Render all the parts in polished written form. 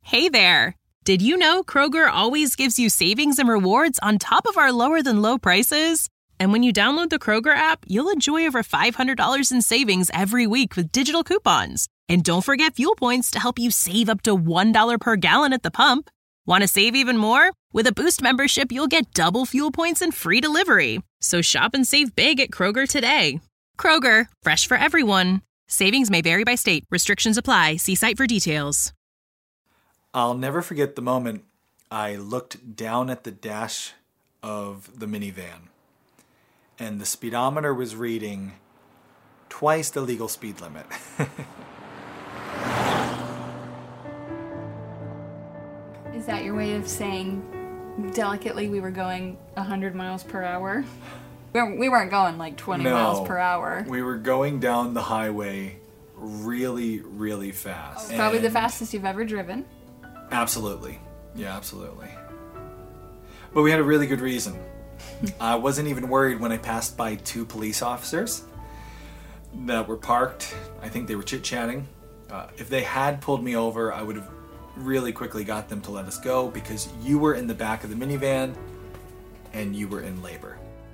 Hey there! Did you know Kroger always gives you savings and rewards on top of our lower-than-low prices? And when you download the Kroger app, you'll enjoy over $500 in savings every week with digital coupons. And don't forget fuel points to help you save up to $1 per gallon at the pump. Want to save even more? With a Boost membership, you'll get double fuel points and free delivery. So shop and save big at Kroger today. Kroger, fresh for everyone. Savings may vary by state. Restrictions apply. See site for details. I'll never forget the moment I looked down at the dash of the minivan and the speedometer was reading twice the legal speed limit. Is that your way of saying delicately we were going 100 miles per hour? We weren't going like 20 miles per hour. We were going down the highway really, really fast. Probably the fastest you've ever driven. Absolutely. Yeah, absolutely. But we had a really good reason. I wasn't even worried when I passed by two police officers that were parked. I think they were chit-chatting. If they had pulled me over, I would have really quickly got them to let us go because you were in the back of the minivan and you were in labor.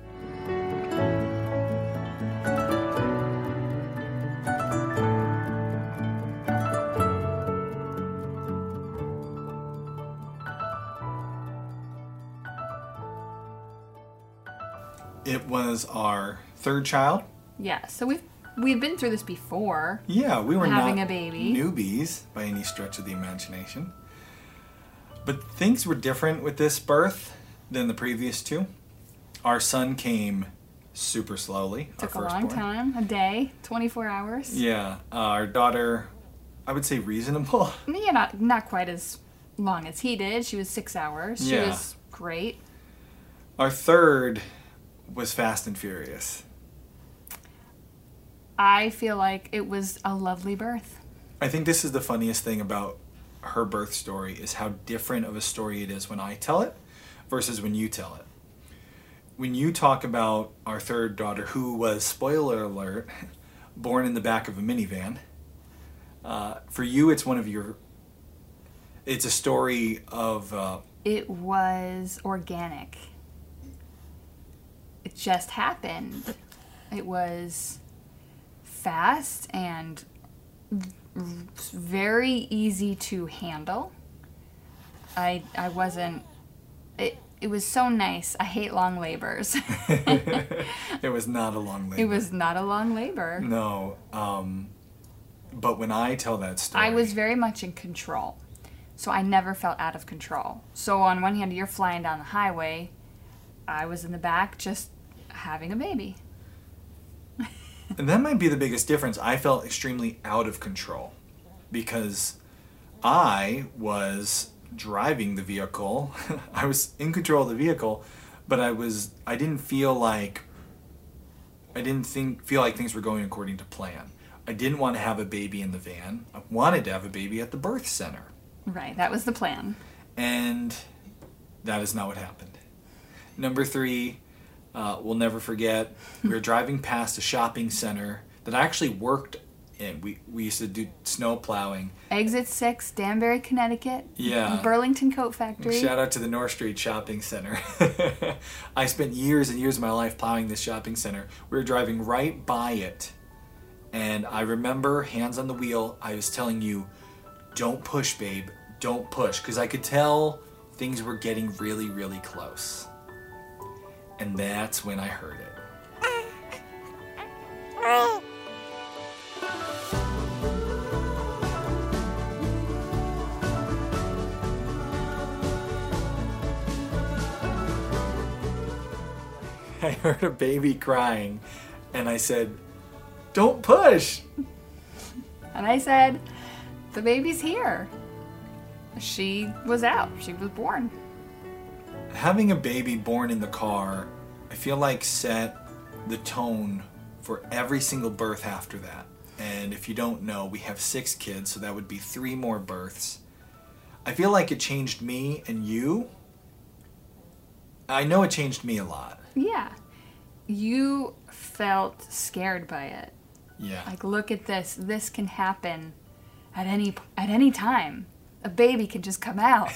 It was our third child. Yeah, so we've been through this before. Yeah, we were having not a baby. Newbies by any stretch of the imagination. But things were different with this birth than the previous two. Our son came super slowly. Took a long time, a day, 24 hours. Yeah, our daughter, I would say reasonable. Yeah, not quite as long as he did. She was 6 hours. She was great. Our third was fast and furious. I feel like it was a lovely birth. I think this is the funniest thing about her birth story is how different of a story it is when I tell it versus when you tell it. When you talk about our third daughter, who was, spoiler alert, born in the back of a minivan, for you it's it's a story of... It was organic. It just happened. It was fast and very easy to handle. I wasn't... It was so nice. I hate long labors. It was not a long labor. It was not a long labor. No. But when I tell that story... I was very much in control. So I never felt out of control. So on one hand, you're flying down the highway. I was in the back just having a baby. And that might be the biggest difference. I felt extremely out of control because I was driving the vehicle. I was in control of the vehicle, but I didn't feel like things were going according to plan. I didn't want to have a baby in the van. I wanted to have a baby at the birth center. Right, that was the plan. And that is not what happened. Number 3, we'll never forget, we were driving past a shopping center that I actually worked in. We used to do snow plowing. Exit 6, Danbury, Connecticut. Yeah. Burlington Coat Factory. Shout out to the North Street Shopping Center. I spent years and years of my life plowing this shopping center. We were driving right by it. And I remember, hands on the wheel, I was telling you, don't push, babe. Don't push. Because I could tell things were getting really, really close. And that's when I heard it. I heard a baby crying, and I said, don't push! And I said, the baby's here. She was out. She was born. Having a baby born in the car, I feel like set the tone for every single birth after that. And if you don't know, we have 6 kids, so that would be 3 more births. I feel like it changed me and you. I know it changed me a lot. Yeah. You felt scared by it. Yeah. Like, look at this. This can happen at any time. a baby can just come out.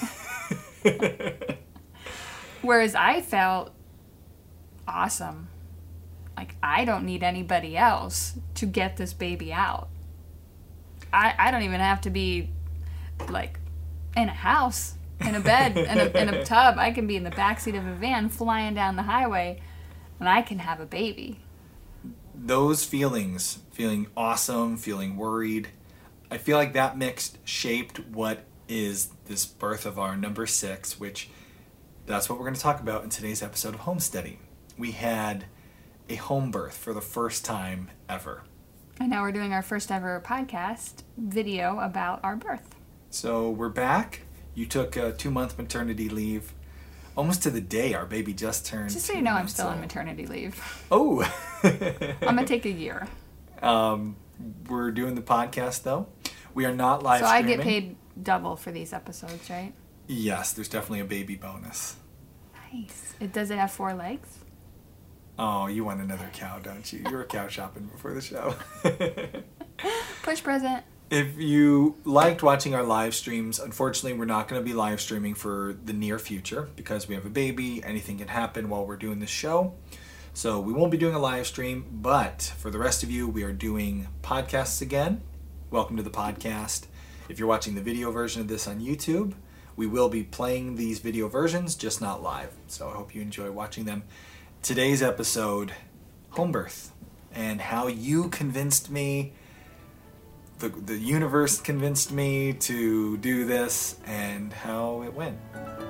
Whereas I felt awesome. Like, I don't need anybody else to get this baby out. I don't even have to be, like, in a house, in a bed, in a tub. I can be in the backseat of a van flying down the highway, and I can have a baby. Those feelings, feeling awesome, feeling worried, I feel like that mix shaped what is this birth of our number 6, which that's what we're going to talk about in today's episode of Homesteading. We had a home birth for the first time ever. And now we're doing our first ever podcast video about our birth. So we're back. You took a 2-month maternity leave. Almost to the day our baby just turned. Just so you know, I'm still on maternity leave. Oh! I'm going to take a year. We're doing the podcast, though. We are not live streaming. So I get paid double for these episodes, right? Yes, there's definitely a baby bonus. Nice. Does it have 4 legs? Oh, you want another cow, don't you? You were cow shopping before the show. Push present. If you liked watching our live streams, unfortunately, we're not going to be live streaming for the near future because we have a baby. Anything can happen while we're doing this show. So we won't be doing a live stream, but for the rest of you, we are doing podcasts again. Welcome to the podcast. If you're watching the video version of this on YouTube, we will be playing these video versions, just not live. So I hope you enjoy watching them. Today's episode, home birth, and how you convinced me, the universe convinced me to do this, and how it went.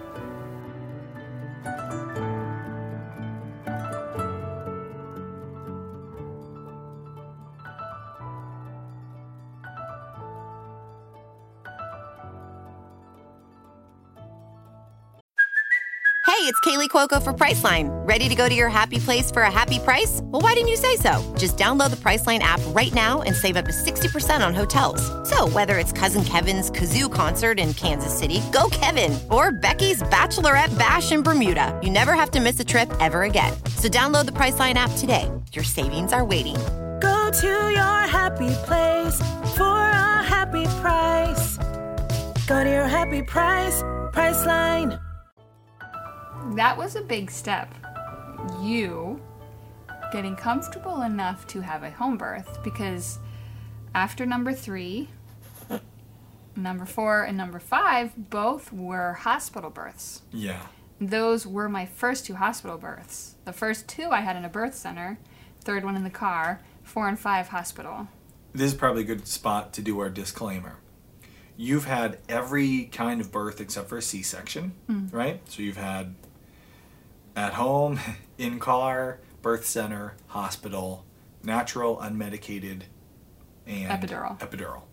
Hey, it's Kaylee Cuoco for Priceline. Ready to go to your happy place for a happy price? Well, why didn't you say so? Just download the Priceline app right now and save up to 60% on hotels. So whether it's Cousin Kevin's Kazoo Concert in Kansas City, go Kevin, or Becky's Bachelorette Bash in Bermuda, you never have to miss a trip ever again. So download the Priceline app today. Your savings are waiting. Go to your happy place for a happy price. Go to your happy price, Priceline. That was a big step. You getting comfortable enough to have a home birth, because after number 3, number 4, and number 5 both were hospital births. Yeah. Those were my first 2 hospital births. The first 2 I had in a birth center, 3rd one in the car, 4 and 5 hospital. This is probably a good spot to do our disclaimer. You've had every kind of birth except for a C-section, right? So you've had at home, in car, birth center, hospital, natural, unmedicated, and epidural.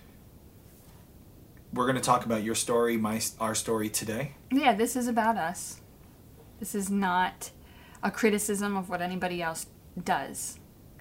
We're going to talk about your story, our story today. Yeah, this is about us. This is not a criticism of what anybody else does.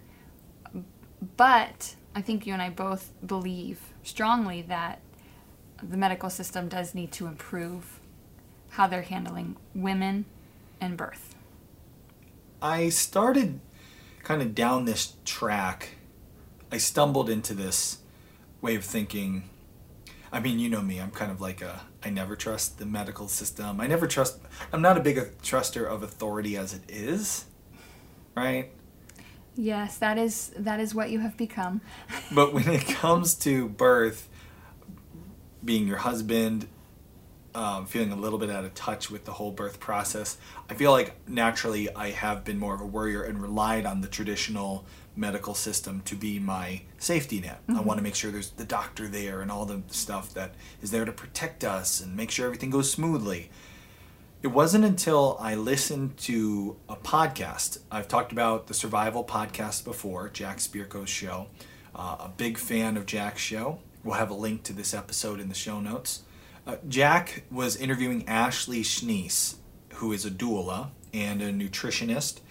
But I think you and I both believe strongly that the medical system does need to improve how they're handling women and birth. I started kind of down this track. I stumbled into this way of thinking. I mean, you know me, I'm kind of like I never trust the medical system. I'm not a big truster of authority as it is, right? Yes, that is what you have become. But when it comes to birth, being your husband, feeling a little bit out of touch with the whole birth process, I feel like naturally I have been more of a worrier and relied on the traditional medical system to be my safety net. I want to make sure there's the doctor there and all the stuff that is there to protect us and make sure everything goes smoothly. It wasn't until I listened to a podcast. I've talked about the Survival Podcast before, Jack Spirko's show. A big fan of Jack's show. We'll have a link to this episode in the show notes. Jack was interviewing Ashley Schneese, who is a doula and a nutritionist,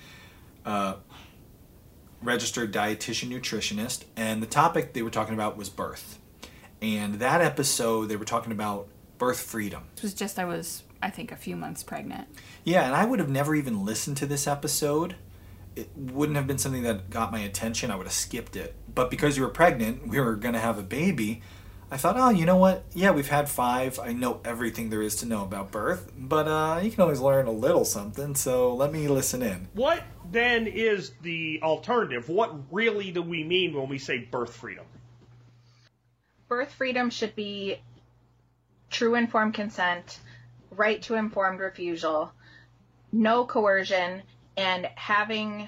registered dietitian nutritionist, and the topic they were talking about was birth. And that episode, they were talking about birth freedom. It was just, I think, a few months pregnant. Yeah, and I would have never even listened to this episode. It wouldn't have been something that got my attention. I would have skipped it. But because you were pregnant, we were going to have a baby, I thought, oh, you know what? Yeah, we've had 5. I know everything there is to know about birth, but you can always learn a little something, so let me listen in. What then is the alternative? What really do we mean when we say birth freedom? Birth freedom should be true informed consent, right to informed refusal, no coercion, and having,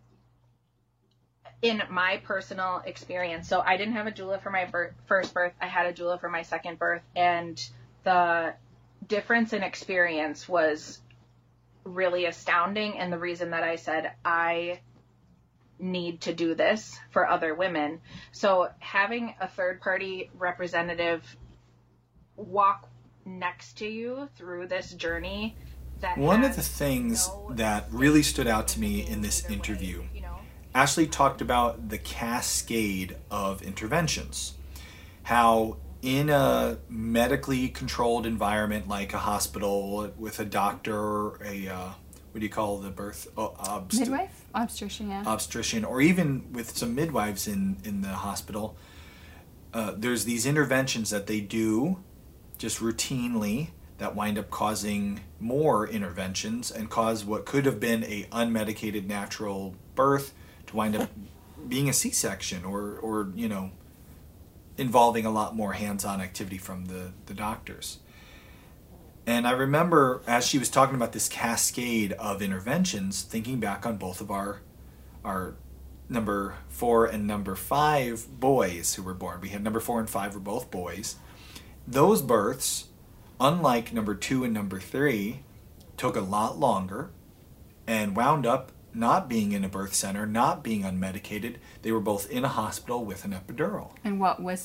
in my personal experience, so I didn't have a doula for my first birth, I had a doula for my second birth, and the difference in experience was really astounding, and the reason that I said I need to do this for other women. So having a third-party representative walk next to you through this journey. One of the things that really stood out to me in this interview, Ashley talked about the cascade of interventions. How in a medically controlled environment like a hospital with a doctor, what do you call the birth? Midwife? Obstetrician, yeah. Obstetrician, or even with some midwives in the hospital, there's these interventions that they do just routinely that wind up causing more interventions and cause what could have been a unmedicated natural birth to wind up being a C-section or involving a lot more hands-on activity from the doctors. And I remember as she was talking about this cascade of interventions, thinking back on both of our number 4 and number 5 boys who were born. We had number 4 and 5 were both boys. Those births, unlike number 2 and number 3, took a lot longer and wound up not being in a birth center, not being unmedicated. They were both in a hospital with an epidural. And what was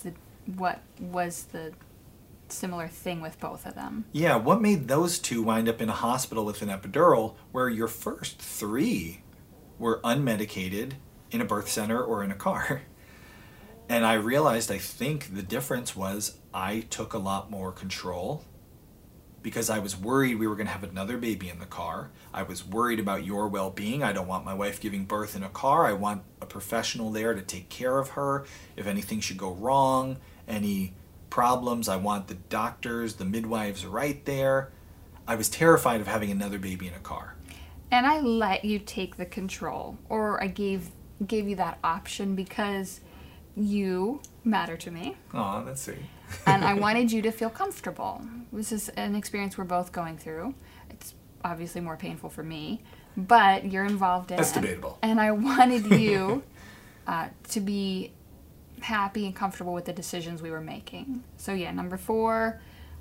the similar thing with both of them? Yeah, what made those 2 wind up in a hospital with an epidural where your first 3 were unmedicated in a birth center or in a car? And I realized, I think the difference was I took a lot more control because I was worried we were going to have another baby in the car. I was worried about your well-being. I don't want my wife giving birth in a car. I want a professional there to take care of her. If anything should go wrong, any problems, I want the doctors, the midwives right there. I was terrified of having another baby in a car. And I let you take the control, or I gave you that option because you matter to me. Aw, that's sweet. And I wanted you to feel comfortable. This is an experience we're both going through. It's obviously more painful for me, but you're involved in it. That's debatable. And I wanted you to be happy and comfortable with the decisions we were making. So yeah, number 4,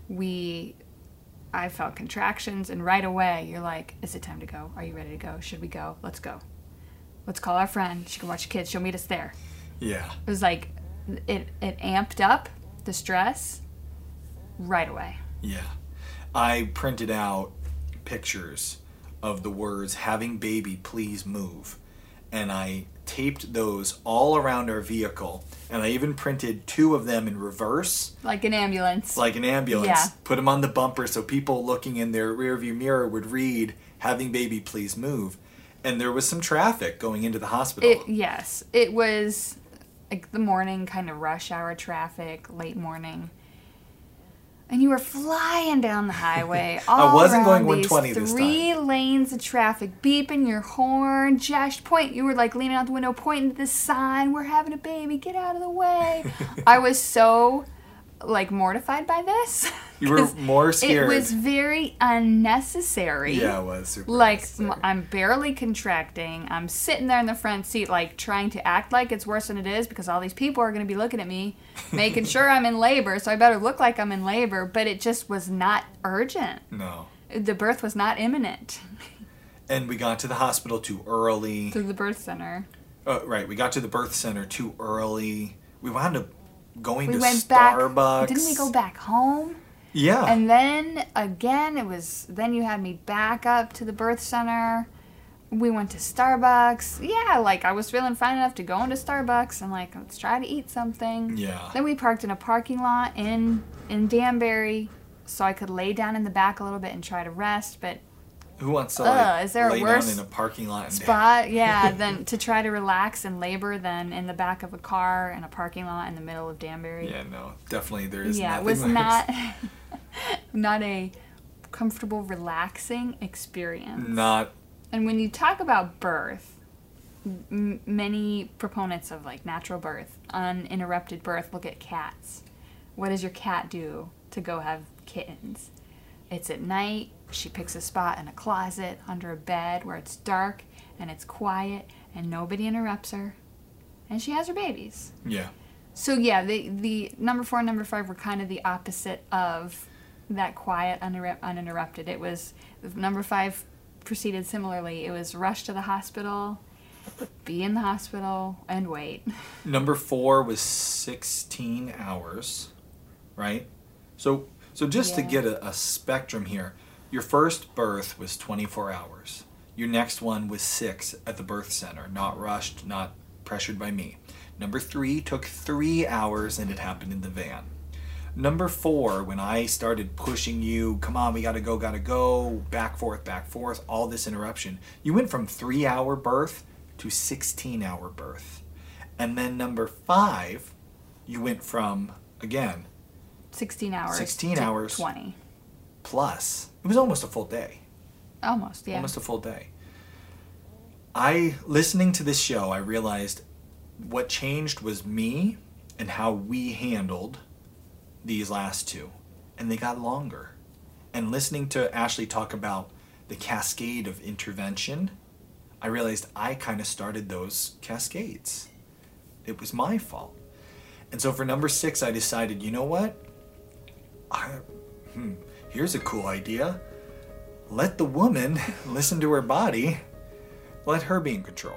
I felt contractions, and right away you're like, is it time to go? Are you ready to go? Should we go? Let's go. Let's call our friend. She can watch the kids. She'll meet us there. Yeah. It was like, it amped up the stress right away. Yeah. I printed out pictures of the words, "having baby, please move." And I taped those all around our vehicle. And I even printed 2 of them in reverse. Like an ambulance. Yeah. Put them on the bumper so people looking in their rearview mirror would read, "having baby, please move." And there was some traffic going into the hospital. Yes. It was like the morning kind of rush hour traffic, late morning. And you were flying down the highway all I wasn't around going these 120 this time. 3 lanes of traffic, beeping your horn, you were like leaning out the window, pointing to the sign, "We're having a baby, get out of the way." I was so like mortified by this. You were more scared. It was very unnecessary. Yeah, it was super like unnecessary. I'm barely contracting. I'm sitting there in the front seat, like trying to act like it's worse than it is because all these people are going to be looking at me, making sure I'm in labor. So I better look like I'm in labor. But it just was not urgent. No. The birth was not imminent. And we got to the hospital too early. To the birth center. Right, we got to the birth center too early. We wound up going to went Starbucks. back. Didn't we go back home? Yeah. And then again, then you had me back up to the birth center. We went to Starbucks. Yeah, like I was feeling fine enough to go into Starbucks and like, let's try to eat something. Yeah. Then we parked in a parking lot in Danbury so I could lay down in the back a little bit and try to rest, but it Who wants to like, is there a lay worse down in a parking lot and spot? Yeah, than to try to relax and labor than in the back of a car in a parking lot in the middle of Danbury. Yeah, no, definitely there is Yeah, it nothing was worse. not a comfortable, relaxing experience. Not. And when you talk about birth, many proponents of like natural birth, uninterrupted birth, look at cats. What does your cat do to go have kittens? It's at night. She picks a spot in a closet under a bed where it's dark and it's quiet and nobody interrupts her, and she has her babies. Yeah. So yeah, the number 4 and number 5 were kind of the opposite of that quiet, uninterrupted. It was, number 5 proceeded similarly. It was rush to the hospital, be in the hospital, and wait. Number 4 was 16 hours, right? So just to Yeah. get a spectrum here, your first birth was 24 hours. Your next one was 6 at the birth center, not rushed, not pressured by me. Number 3 took 3 hours and it happened in the van. Number 4, when I started pushing you, come on, we gotta go, back, forth, all this interruption, you went from 3-hour birth to 16-hour birth. And then number 5, you went from, again, 16 hours. 16 to hours. 20. Plus. It was almost a full day. Almost, yeah. Almost a full day. Listening to this show, I realized what changed was me and how we handled these last 2. And they got longer. And listening to Ashley talk about the cascade of intervention, I realized I kind of started those cascades. It was my fault. And so for number 6, I decided, you know what? Here's a cool idea. Let the woman listen to her body. Let her be in control.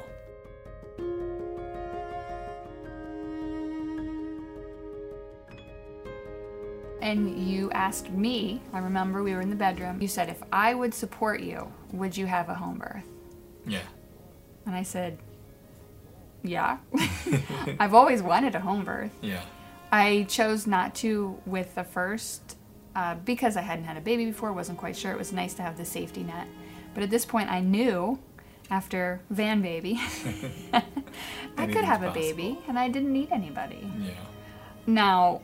And you asked me, I remember we were in the bedroom, you said, if I would support you, would you have a home birth? Yeah. And I said, yeah. I've always wanted a home birth. Yeah. I chose not to with the first because I hadn't had a baby before, wasn't quite sure. It was nice to have the safety net. But at this point I knew, after van baby, I could Anything's have a possible. baby and I didn't need anybody. Yeah. Now,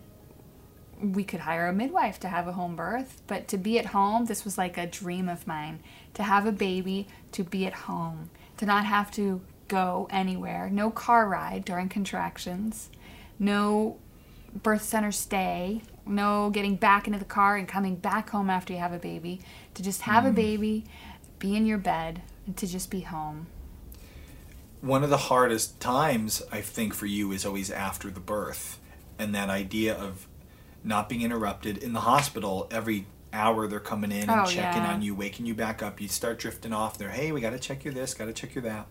we could hire a midwife to have a home birth, but to be at home, this was like a dream of mine. To have a baby, to be at home, to not have to go anywhere, no car ride during contractions, no birth center stay, no getting back into the car and coming back home after you have a baby, to just have a baby, be in your bed, and to just be home. One of the hardest times, I think, for you is always after the birth. And that idea of not being interrupted in the hospital. Every hour they're coming in and checking on you, waking you back up. You start drifting off. They're, hey, we got to check your this, got to check your that.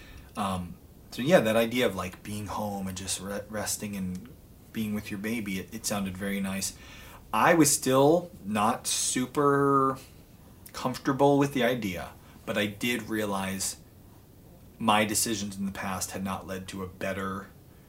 So yeah, that idea of like being home and just resting and being with your baby, it sounded very nice. I was still not super comfortable with the idea, but I did realize my decisions in the past had not led to a better,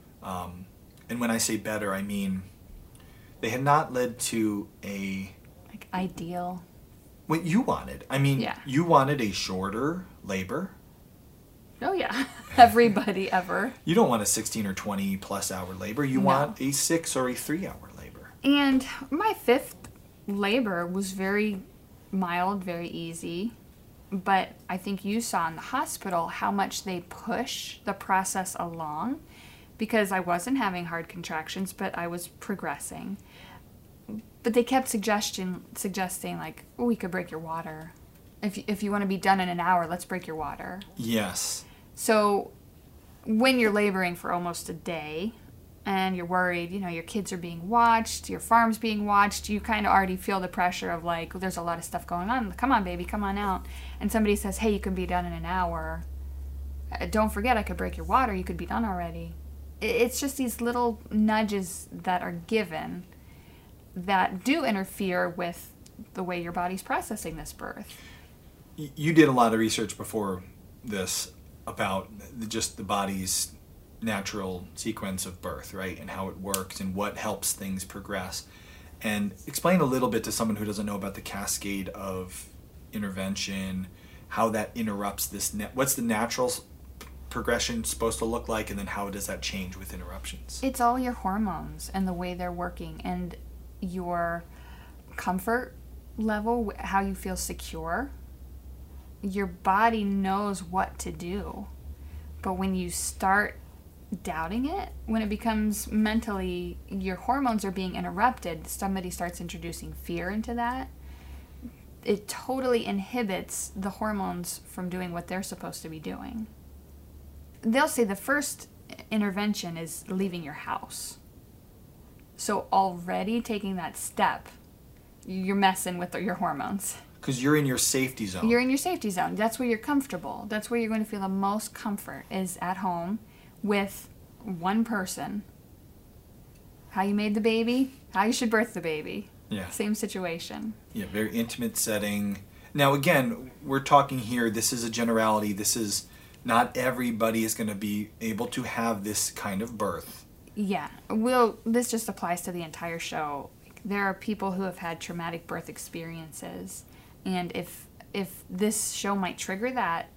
and when I say better, I mean they had not led to a... Like ideal. What you wanted. I mean, you wanted a shorter labor. Oh yeah, everybody ever. You don't want a 16 or 20 plus hour labor. You want a 6 or a 3 hour labor. And my 5th labor was very mild, very easy. But I think you saw in the hospital how much they push the process along, because I wasn't having hard contractions, but I was progressing. But they kept suggesting like, oh, we could break your water. If you want to be done in an hour, let's break your water. Yes. So when you're laboring for almost a day and you're worried, you know, your kids are being watched, your farm's being watched, you kind of already feel the pressure of like, there's a lot of stuff going on. Come on, baby, come on out. And somebody says, hey, you can be done in an hour. Don't forget, I could break your water. You could be done already. It's just these little nudges that are given that do interfere with the way your body's processing this birth. You did a lot of research before this about just the body's natural sequence of birth, right? And how it works and what helps things progress. And explain a little bit to someone who doesn't know about the cascade of intervention, how that interrupts this. What's the natural progression supposed to look like, and then how does that change with interruptions? It's all your hormones and the way they're working and your comfort level, how you feel secure. Your body knows what to do. But when you start doubting it, when it becomes mentally, your hormones are being interrupted, somebody starts introducing fear into that, it totally inhibits the hormones from doing what they're supposed to be doing. They'll say the first intervention is leaving your house. So already taking that step, you're messing with your hormones. Because you're in your safety zone. You're in your safety zone. That's where you're comfortable. That's where you're going to feel the most comfort, is at home with one person. How you made the baby, how you should birth the baby. Yeah. Same situation. Yeah, very intimate setting. Now, again, we're talking here, this is a generality. This is not everybody is going to be able to have this kind of birth. Yeah. This just applies to the entire show. There are people who have had traumatic birth experiences. And if this show might trigger that,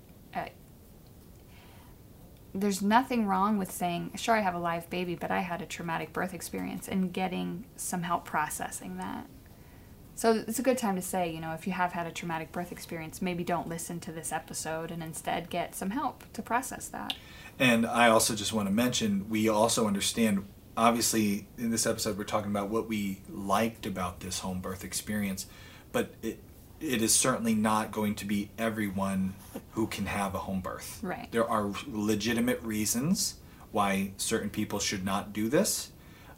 there's nothing wrong with saying, sure, I have a live baby, but I had a traumatic birth experience, and getting some help processing that. So it's a good time to say, if you have had a traumatic birth experience, maybe don't listen to this episode and instead get some help to process that. And I also just want to mention, we also understand, obviously, in this episode, we're talking about what we liked about this home birth experience, but it is certainly not going to be everyone who can have a home birth. Right. There are legitimate reasons why certain people should not do this.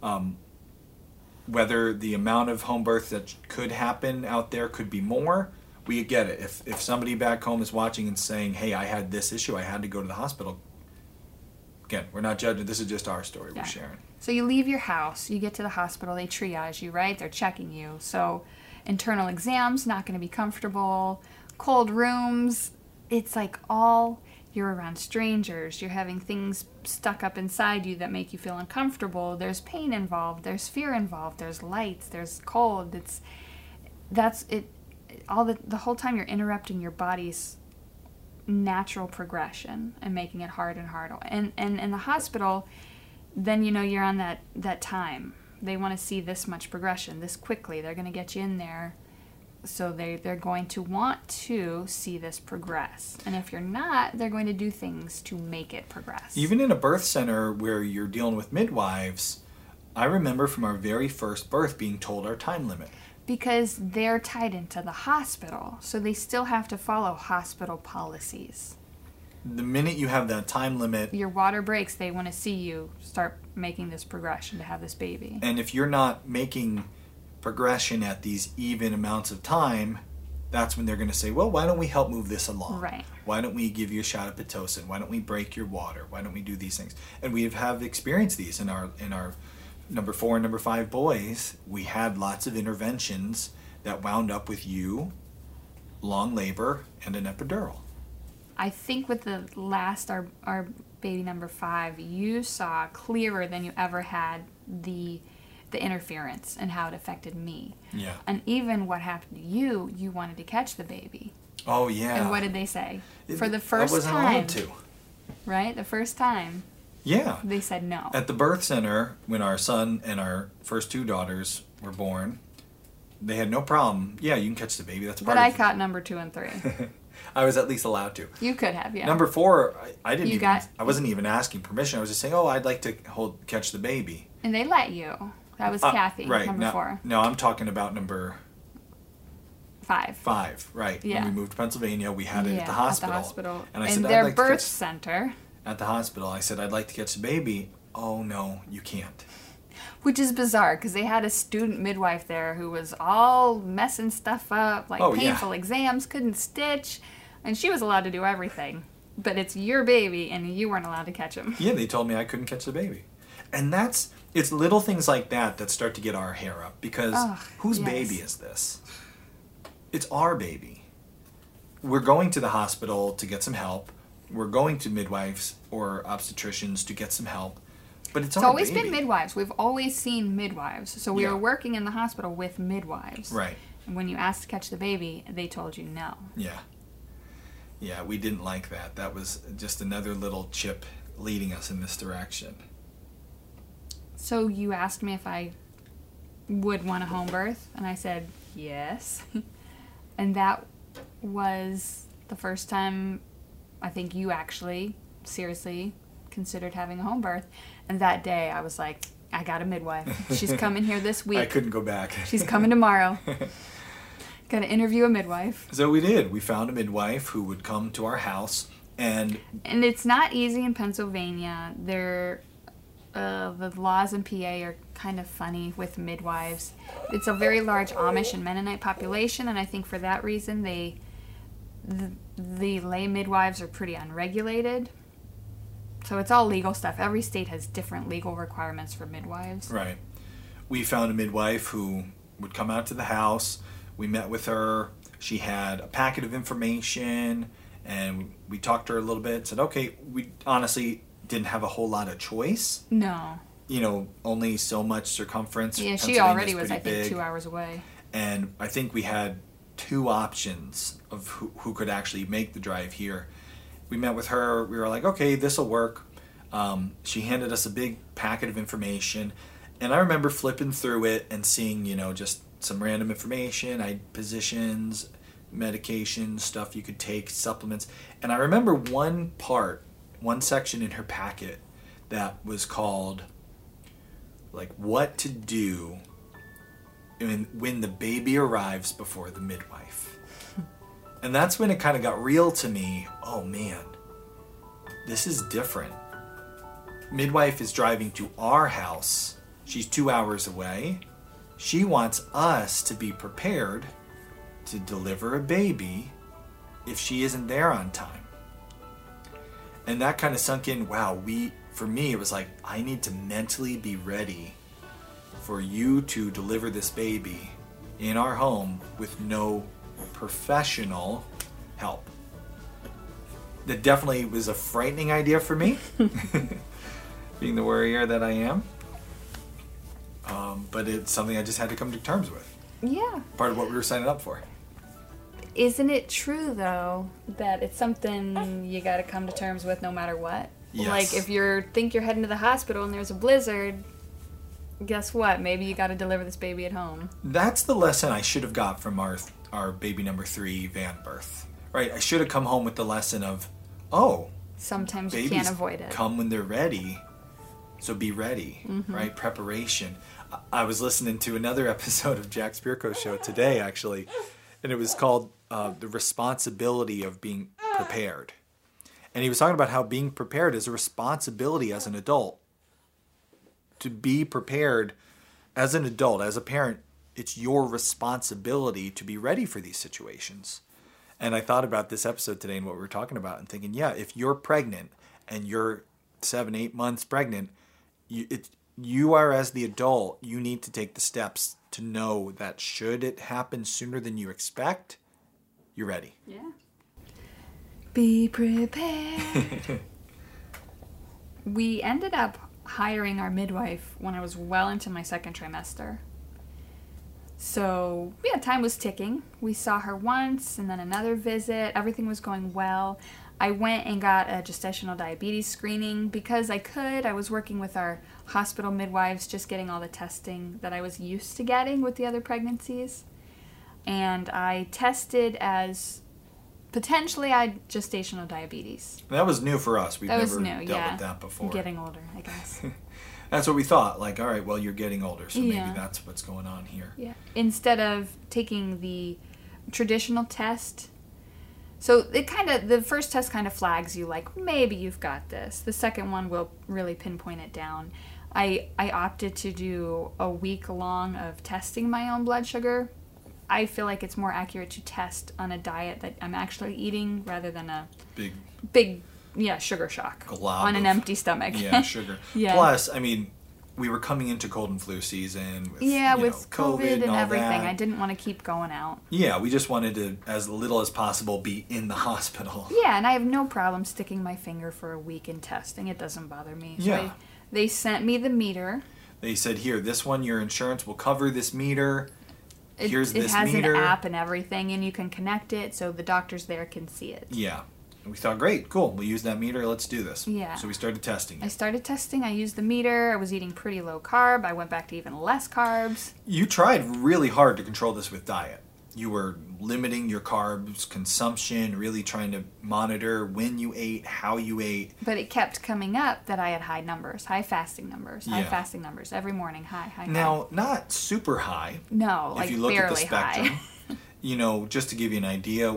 Whether the amount of home births that could happen out there could be more, we get it. If somebody back home is watching and saying, hey, I had this issue, I had to go to the hospital. Again, we're not judging. This is just our story we're sharing. So you leave your house, you get to the hospital, they triage you, right? They're checking you. So internal exams, not going to be comfortable. Cold rooms, it's like you're around strangers. You're having things stuck up inside you that make you feel uncomfortable. There's pain involved. There's fear involved. There's lights. There's cold. That's it. The whole time you're interrupting your body's natural progression and making it hard and hard. And in the hospital, then you're on that time. They want to see this much progression, this quickly. They're going to get you in there. So they're going to want to see this progress. And if you're not, they're going to do things to make it progress. Even in a birth center where you're dealing with midwives, I remember from our very first birth being told our time limit. Because they're tied into the hospital. So they still have to follow hospital policies. The minute you have that time limit, your water breaks, they want to see you start making this progression to have this baby. And if you're not making progression at these even amounts of time, that's when they're going to say, well, why don't we help move this along? Right. Why don't we give you a shot of Pitocin? Why don't we break your water? Why don't we do these things? And we have experienced these in our number 4 and number 5 boys. We had lots of interventions that wound up with long labor and an epidural. I think with the last, our baby number 5, you saw clearer than you ever had the interference and how it affected me. Yeah. And even what happened to you wanted to catch the baby. Oh, yeah. And what did they say? For the first I wasn't time. allowed to. Right? The first time. Yeah. They said no. At the birth center, when our son and our first 2 daughters were born, they had no problem. Yeah, you can catch the baby. That's part But of I caught number 2 and 3. I was at least allowed to. You could have, yeah. Number 4, I wasn't even asking permission. I was just saying, oh, I'd like to catch the baby. And they let you. That was Kathy, right. number 4. No, I'm talking about number 5. 5, right. Yeah. When we moved to Pennsylvania, we had it at the hospital. At the hospital. And I in said, their I'd like birth center. At the hospital, I said, I'd like to catch the baby. Oh, no, you can't. Which is bizarre, because they had a student midwife there who was all messing stuff up, painful exams, couldn't stitch, and she was allowed to do everything. But it's your baby, and you weren't allowed to catch him. Yeah, they told me I couldn't catch the baby. And it's little things like that start to get our hair up, because whose baby is this? It's our baby. We're going to the hospital to get some help. We're going to midwives or obstetricians to get some help. But it's always been midwives. We've always seen midwives. So we were working in the hospital with midwives. Right. And when you asked to catch the baby, they told you no. Yeah. Yeah, we didn't like that. That was just another little chip leading us in this direction. So you asked me if I would want a home birth, and I said yes. And that was the first time I think you actually seriously considered having a home birth. And that day I was like, I got a midwife. She's coming here this week. I couldn't go back. She's coming tomorrow. Got to interview a midwife. So we did. We found a midwife who would come to our house, and it's not easy in Pennsylvania. The laws in PA are kind of funny with midwives. It's a very large Amish and Mennonite population, and I think for that reason the lay midwives are pretty unregulated. So it's all legal stuff. Every state has different legal requirements for midwives. Right. We found a midwife who would come out to the house. We met with her. She had a packet of information, and we talked to her a little bit. Said, okay, we honestly didn't have a whole lot of choice. No. Only so much circumference. Yeah, she already was, I think, 2 hours away. And I think we had two options of who could actually make the drive here. We met with her. We were like, okay, this will work. She handed us a big packet of information. And I remember flipping through it and seeing, just some random information, positions, medications, stuff you could take, supplements. And I remember one section in her packet that was called, what to do when the baby arrives before the midwife. And that's when it kind of got real to me. Oh man, this is different. Midwife is driving to our house. She's 2 hours away. She wants us to be prepared to deliver a baby if she isn't there on time. And that kind of sunk in. Wow, for me, it was like, I need to mentally be ready for you to deliver this baby in our home with no professional help. That definitely was a frightening idea for me, being the warrior that I am. But it's something I just had to come to terms with. Yeah. Part of what we were signing up for. Isn't it true, though, that it's something you got to come to terms with no matter what? Yes. Like, if you think you're heading to the hospital and there's a blizzard, guess what? Maybe you got to deliver this baby at home. That's the lesson I should have got from our baby number 3 van birth. Right? I should have come home with the lesson of, sometimes you can't avoid it. Come when they're ready, so be ready, Mm-hmm. right? Preparation. I was listening to another episode of Jack Spirko's show today, actually, and it was called The Responsibility of Being Prepared. And he was talking about how being prepared is a responsibility as an adult. To be prepared as an adult, as a parent, it's your responsibility to be ready for these situations. And I thought about this episode today and what we were talking about and thinking, yeah, if you're pregnant and you're 7-8 months pregnant, you are, as the adult, you need to take the steps to know that should it happen sooner than you expect, you're ready. Yeah. Be prepared. We ended up hiring our midwife when I was well into my second trimester. So, yeah, time was ticking. We saw her once and then another visit. Everything was going well. I went and got a gestational diabetes screening because I could. I was working with our hospital midwives, just getting all the testing that I was used to getting with the other pregnancies. And I tested as potentially I had gestational diabetes. That was new for us. We've That never was new, dealt with that before. I'm getting older, I guess. That's what we thought. Like, all right, well, you're getting older, so Yeah. maybe that's what's going on here. Yeah. Instead of taking the traditional test. So the first test kind of flags you like, maybe you've got this. The second one will really pinpoint it down. I opted to do a week long of testing my own blood sugar. I feel like it's more accurate to test on a diet that I'm actually eating rather than a big sugar shock glob on an empty stomach. Yeah, sugar. Yeah. Plus, I mean, we were coming into cold and flu season. With, with COVID and all everything. that. I didn't want to keep going out. Yeah, we just wanted to, as little as possible, be in the hospital. Yeah, and I have no problem sticking my finger for a week in testing. It doesn't bother me. So Yeah. they sent me the meter. They said, here, this one, your insurance will cover this meter. Here's this has meter. an app and everything, and you can connect it so the doctors there can see it. Yeah. And we thought, great, cool. We'll use that meter. Let's do this. Yeah. So we started testing I it. started testing. I used the meter. I was eating pretty low carb. I went back to even less carbs. You tried really hard to control this with diet. You were limiting your carbs consumption, really trying to monitor when you ate, how you ate. But it kept coming up that I had high fasting numbers, Yeah. every morning, high. Now, not super high. No, like if you look at the barely spectrum, high. you know, just to give you an idea,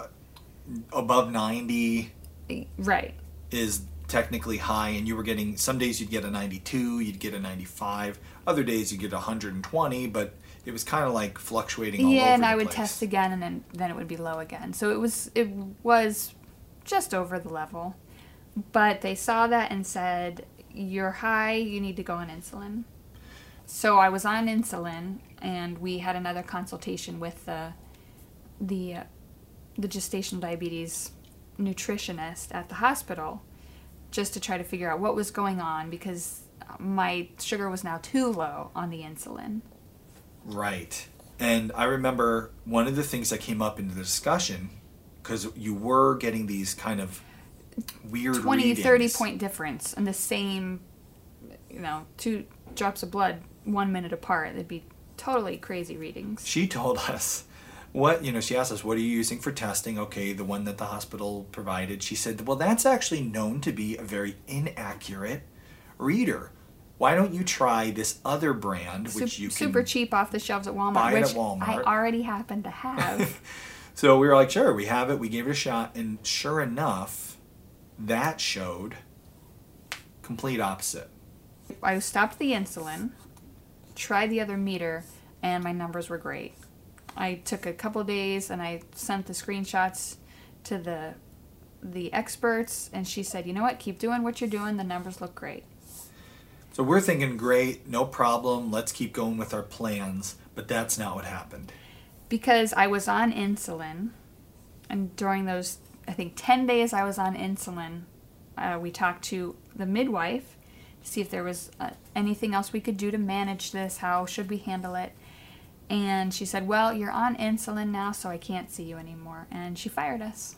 above 90 Right. is technically high, and you were getting, some days you'd get a 92, you'd get a 95, other days you get 120, but it was kind of like fluctuating all over Yeah, and the I would place. test again, and then it would be low again. So it was just over the level. But they saw that and said, "You're high. You need to go on insulin." So I was on insulin, and we had another consultation with the gestational diabetes nutritionist at the hospital, just to try to figure out what was going on, because my sugar was now too low on the insulin. Right. And I remember one of the things that came up in the discussion, because you were getting these kind of weird 20, readings. 30 point difference in the same, 2 drops of blood 1 minute apart. It'd be totally crazy readings. She told us, she asked us, what are you using for testing? Okay, the one that the hospital provided. She said, well, that's actually known to be a very inaccurate reader. Why don't you try this other brand, which you can super cheap off the shelves at Walmart, buy it which at Walmart. I already happen to have. So we were like, sure, we have it. We gave it a shot. And sure enough, that showed complete opposite. I stopped the insulin, tried the other meter, and my numbers were great. I took a couple days and I sent the screenshots to the experts, and she said, you know what, keep doing what you're doing. The numbers look great. So we're thinking, great, no problem. Let's keep going with our plans. But that's not what happened. Because I was on insulin, and during those, I think, 10 days I was on insulin, we talked to the midwife to see if there was anything else we could do to manage this. How should we handle it? And she said, well, you're on insulin now, so I can't see you anymore. And she fired us.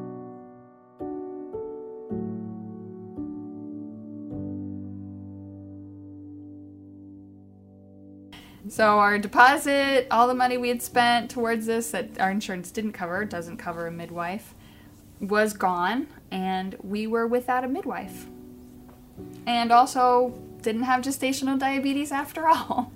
So our deposit, all the money we had spent towards this that our insurance didn't cover, doesn't cover a midwife, was gone, and we were without a midwife. And also didn't have gestational diabetes after all.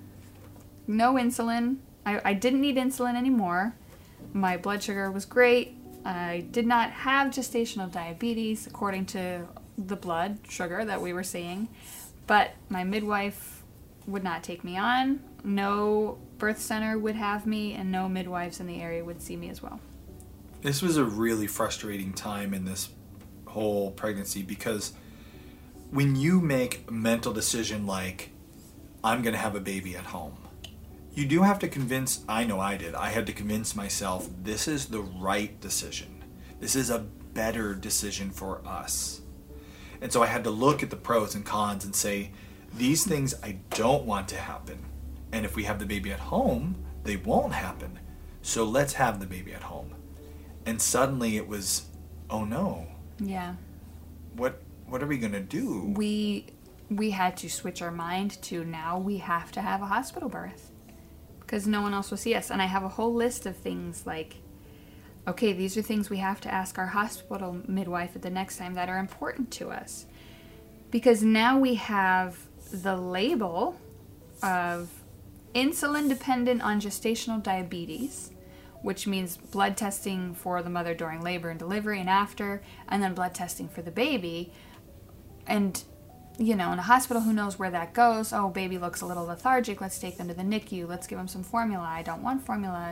No insulin. I didn't need insulin anymore. My blood sugar was great. I did not have gestational diabetes according to the blood sugar that we were seeing. But my midwife would not take me on. No birth center would have me, and no midwives in the area would see me as well. This was a really frustrating time in this whole pregnancy, because when you make a mental decision like, I'm going to have a baby at home, you do have to convince, I know I did, I had to convince myself this is the right decision. This is a better decision for us. And so I had to look at the pros and cons and say, these things I don't want to happen. And if we have the baby at home, they won't happen. So let's have the baby at home. And suddenly it was, oh no. Yeah. What are we going to do? We had to switch our mind to now we have to have a hospital birth, because no one else will see us. And I have a whole list of things like, okay, these are things we have to ask our hospital midwife at the next time that are important to us. Because now we have the label of insulin dependent on gestational diabetes, which means blood testing for the mother during labor and delivery and after, and then blood testing for the baby. And, in a hospital, who knows where that goes? Oh, baby looks a little lethargic. Let's take them to the NICU. Let's give them some formula. I don't want formula.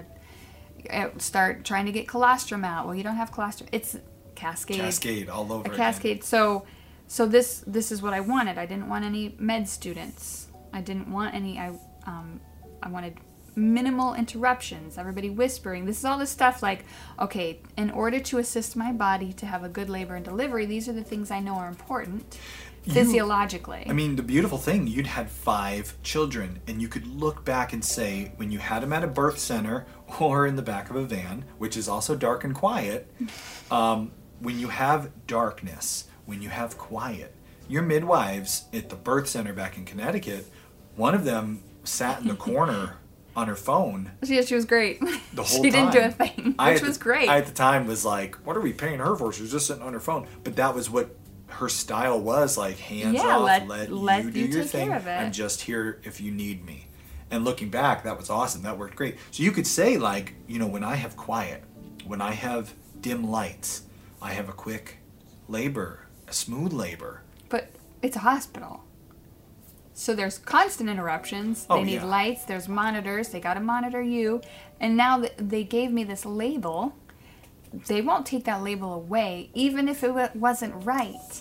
Start trying to get colostrum out. Well, you don't have colostrum. It's cascade. Cascade all over. A cascade. Again. So this is what I wanted. I didn't want any med students. I didn't want any. I wanted minimal interruptions. Everybody whispering. This is all the stuff like, okay, in order to assist my body to have a good labor and delivery, these are the things I know are important. physiologically. I mean, the beautiful thing, you'd had 5 children, and you could look back and say, when you had them at a birth center or in the back of a van, which is also dark and quiet, when you have darkness, when you have quiet, your midwives at the birth center back in Connecticut, one of them sat in the corner on her phone. She was great. The whole she time. didn't do a thing, which was great. I at the time was like, what are we paying her for? She was just sitting on her phone. But that was what her style was, like, hands off, let you do your thing. I'm just here if you need me. And looking back, that was awesome. That worked great. So you could say, like, you know, when I have quiet, when I have dim lights, I have a quick labor, a smooth labor. But it's a hospital. So there's constant interruptions. They need lights. There's monitors. They got to monitor you. And now they gave me this label. They won't take that label away, even if it wasn't right.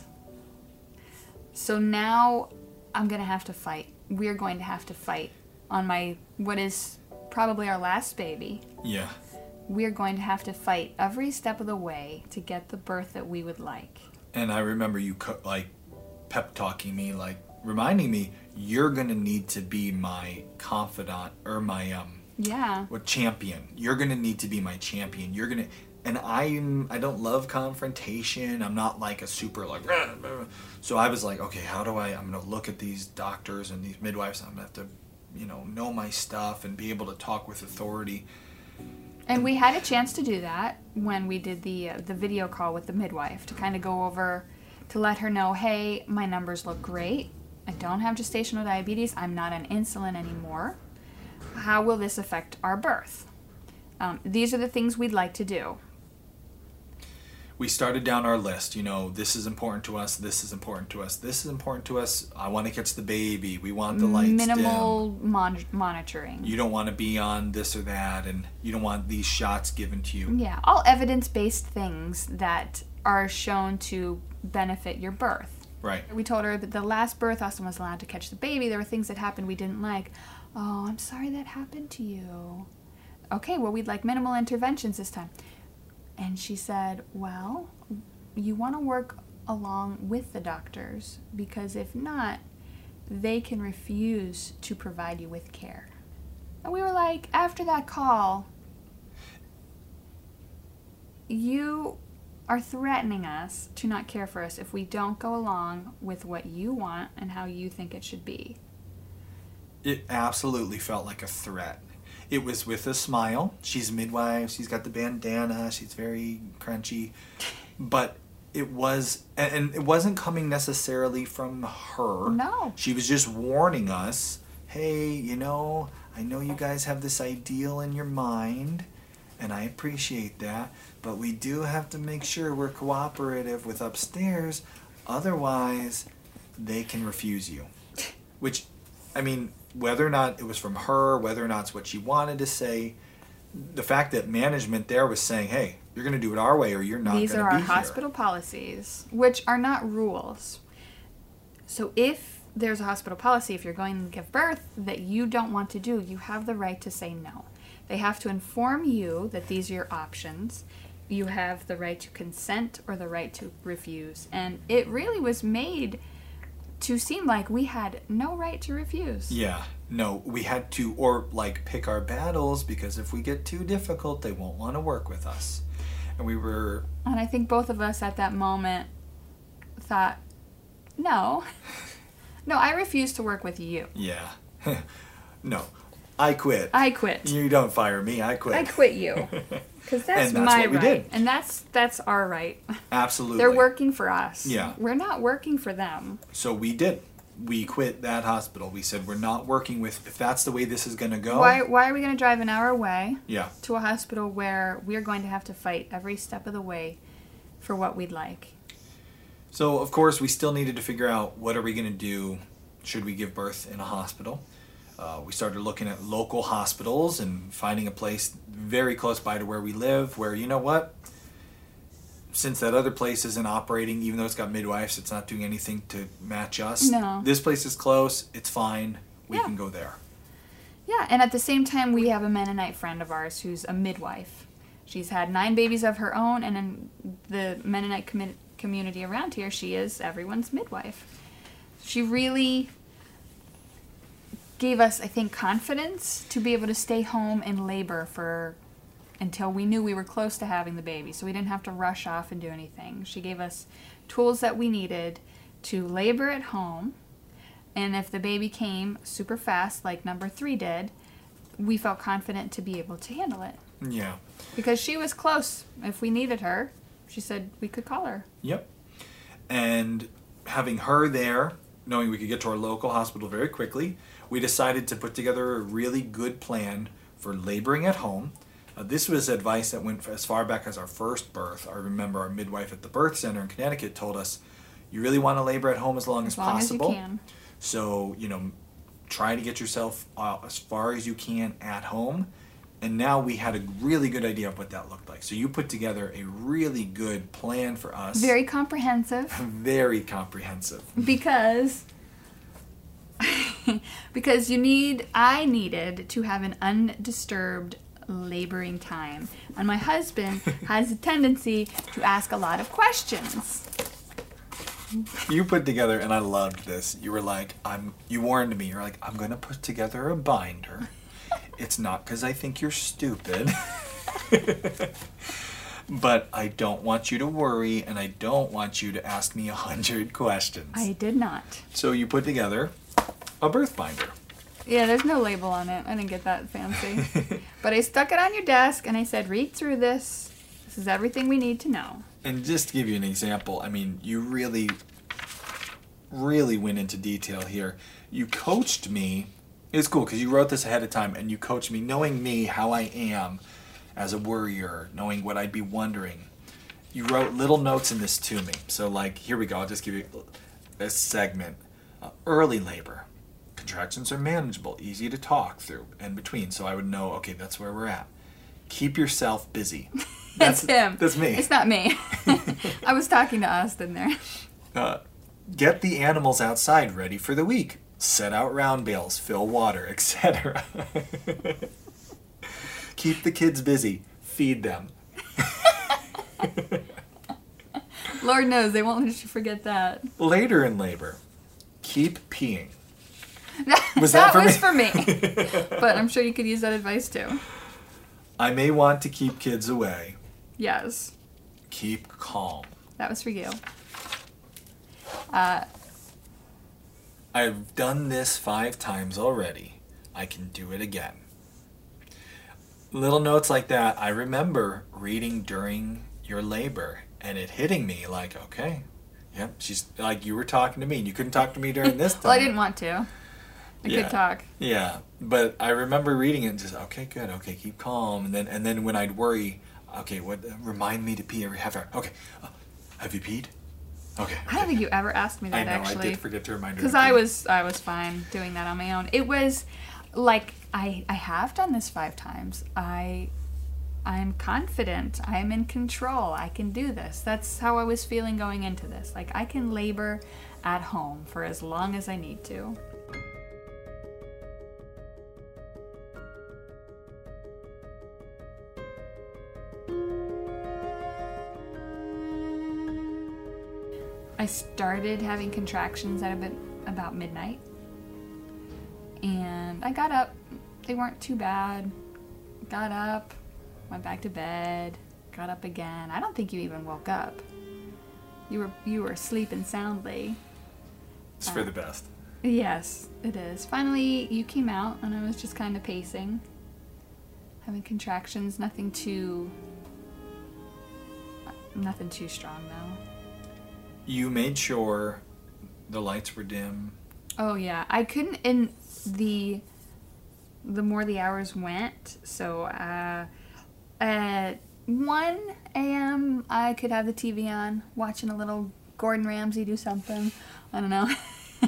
So now I'm going to have to fight. We're going to have to fight on what is probably our last baby. Yeah. We're going to have to fight every step of the way to get the birth that we would like. And I remember you, like, pep talking me, like, reminding me, you're going to need to be my confidant or my champion. You're going to need to be my champion. You're going to, and I don't love confrontation. I'm not like a super like, so I was like, okay, I'm going to look at these doctors and these midwives. I'm going to have to, know my stuff and be able to talk with authority. And we had a chance to do that when we did the video call with the midwife to kind of go over, to let her know, hey, my numbers look great. I don't have gestational diabetes. I'm not on insulin anymore. How will this affect our birth? These are the things we'd like to do. We started down our list. This is important to us. This is important to us. This is important to us. I want to catch the baby. We want the lights minimal dim. Monitoring. You don't want to be on this or that, and you don't want these shots given to you. Yeah, all evidence-based things that are shown to benefit your birth. Right. We told her that the last birth, Austin was allowed to catch the baby. There were things that happened we didn't like. Oh, I'm sorry that happened to you. Okay, well, we'd like minimal interventions this time. And she said, well, you want to work along with the doctors, because if not, they can refuse to provide you with care. And we were like, after that call, you are threatening us to not care for us if we don't go along with what you want and how you think it should be. It absolutely felt like a threat. It was with a smile. She's a midwife. She's got the bandana. She's very crunchy. But it was, and it wasn't coming necessarily from her. No. She was just warning us, hey, I know you guys have this ideal in your mind, and I appreciate that, but we do have to make sure we're cooperative with upstairs, otherwise they can refuse you. Which, I mean, whether or not it was from her, whether or not it's what she wanted to say, the fact that management there was saying, hey, you're going to do it our way or you're not going to be here. These are our hospital policies, which are not rules. So if there's a hospital policy, if you're going to give birth that you don't want to do, you have the right to say no. They have to inform you that these are your options. You have the right to consent or the right to refuse. And it really was made to seem like we had no right to refuse. Yeah, no, we had to, or like pick our battles, because if we get too difficult, they won't want to work with us. And we were... And I think both of us at that moment thought, no. No, I refuse to work with you. Yeah. No, I quit. I quit. You don't fire me, I quit. I quit you. Because that's my right. Did. And that's our right. Absolutely. They're working for us. Yeah. We're not working for them. So we did. We quit that hospital. We said we're not working with, if that's the way this is going to go. Why are we going to drive an hour away to a hospital where we're going to have to fight every step of the way for what we'd like? So, of course, we still needed to figure out what are we going to do. Should we give birth in a hospital? We started looking at local hospitals and finding a place very close by to where we live where, you know what? Since that other place isn't operating, even though it's got midwives, it's not doing anything to match us. No. This place is close. It's fine. We can go there. Yeah, and at the same time, we have a Mennonite friend of ours who's a midwife. She's had 9 babies of her own, and in the Mennonite community around here, she is everyone's midwife. She really gave us, I think, confidence to be able to stay home in labor until we knew we were close to having the baby, so we didn't have to rush off and do anything. She gave us tools that we needed to labor at home, and if the baby came super fast, like number 3 did, we felt confident to be able to handle it. Yeah. Because she was close. If we needed her, she said we could call her. Yep. And having her there, knowing we could get to our local hospital very quickly, we decided to put together a really good plan for laboring at home. This was advice that went as far back as our first birth. I remember our midwife at the birth center in Connecticut told us, you really want to labor at home as long as possible. As you can. So, try to get yourself as far as you can at home. And now we had a really good idea of what that looked like. So you put together a really good plan for us. Very comprehensive. Very comprehensive. Because I needed to have an undisturbed laboring time. And my husband has a tendency to ask a lot of questions. You put together, and I loved this. You were like, you warned me. You're like, I'm going to put together a binder. It's not because I think you're stupid. But I don't want you to worry, and I don't want you to ask me 100 questions. I did not. So you put together a birth binder. Yeah, there's no label on it. I didn't get that fancy. But I stuck it on your desk, and I said, read through this. This is everything we need to know. And just to give you an example, I mean, you really, really went into detail here. You coached me. It's cool because you wrote this ahead of time, and you coached me, knowing me, how I am as a worrier, knowing what I'd be wondering. You wrote little notes in this to me. So, like, here we go. I'll just give you this segment. Early labor. Contractions are manageable, easy to talk through, and between. So I would know, okay, that's where we're at. Keep yourself busy. That's him. That's me. It's not me. I was talking to Austin there. Get the animals outside ready for the week. Set out round bales, fill water, etc. Keep the kids busy. Feed them. Lord knows they won't let you forget that. Later in labor, keep peeing. Was that for me? But I'm sure you could use that advice too. I may want to keep kids away. Yes. Keep calm. That was for you. I've done this 5 times already. I can do it again. Little notes like that, I remember reading during your labor and it hitting me like, okay, yep, she's like, you were talking to me and you couldn't talk to me during this time. Well, I didn't want to. I could talk. Yeah, but I remember reading it and just, okay, good, okay, keep calm. And then when I'd worry, okay, remind me to pee every half hour. Okay, have you peed? Okay. I don't think you ever asked me that, I know, actually. I did forget to remind you. Because I was fine doing that on my own. It was like, I have done this 5 times. I'm confident. I'm in control. I can do this. That's how I was feeling going into this. Like, I can labor at home for as long as I need to. I started having contractions at about midnight. And I got up. They weren't too bad. Got up, went back to bed, got up again. I don't think you even woke up. You were sleeping soundly. It's for the best. Yes, it is. Finally, you came out, and I was just kind of pacing. Having contractions, nothing too strong, though. You made sure the lights were dim. Oh, yeah. I couldn't, in the more the hours went, so at 1 a.m. I could have the TV on, watching a little Gordon Ramsay do something. I don't know.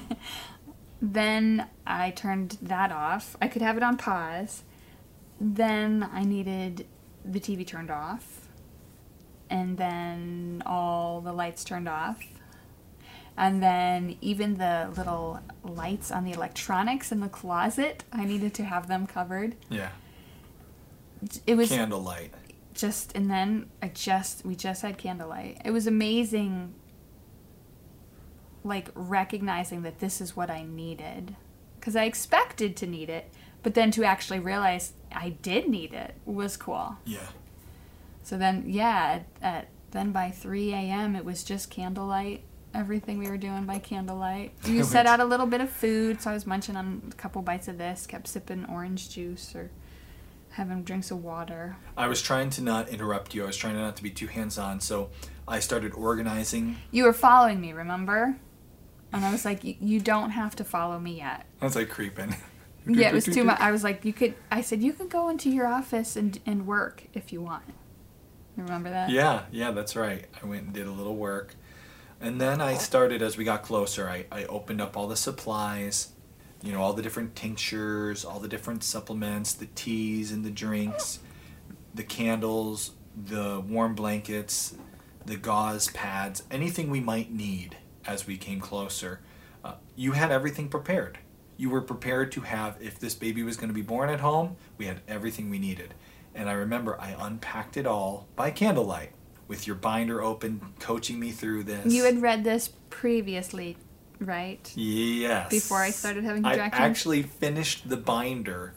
Then I turned that off. I could have it on pause. Then I needed the TV turned off. And then all the lights turned off. And then even the little lights on the electronics in the closet, I needed to have them covered. Yeah. It was candlelight. And then we just had candlelight. It was amazing like recognizing that this is what I needed. Because I expected to need it, but then to actually realize I did need it was cool. Yeah. So then, then by 3 a.m. it was just candlelight. Everything we were doing by candlelight. You set out a little bit of food, so I was munching on a couple bites of this, kept sipping orange juice or having drinks of water. I was trying to not interrupt you. I was trying not to be too hands-on, so I started organizing. You were following me, remember? And I was like, you don't have to follow me yet. I was like creeping. Yeah, it was too much. I was like, I said, you could go into your office and work if you want. You remember that? Yeah, that's right. I went and did a little work. And then I started, as we got closer, I opened up all the supplies, you know, all the different tinctures, all the different supplements, the teas and the drinks, the candles, the warm blankets, the gauze pads, anything we might need as we came closer. You had everything prepared. You were prepared to have, if this baby was going to be born at home, we had everything we needed. And I remember I unpacked it all by candlelight with your binder open, coaching me through this. You had read this previously, right? Yes. Before I started having contractions? I actually finished the binder,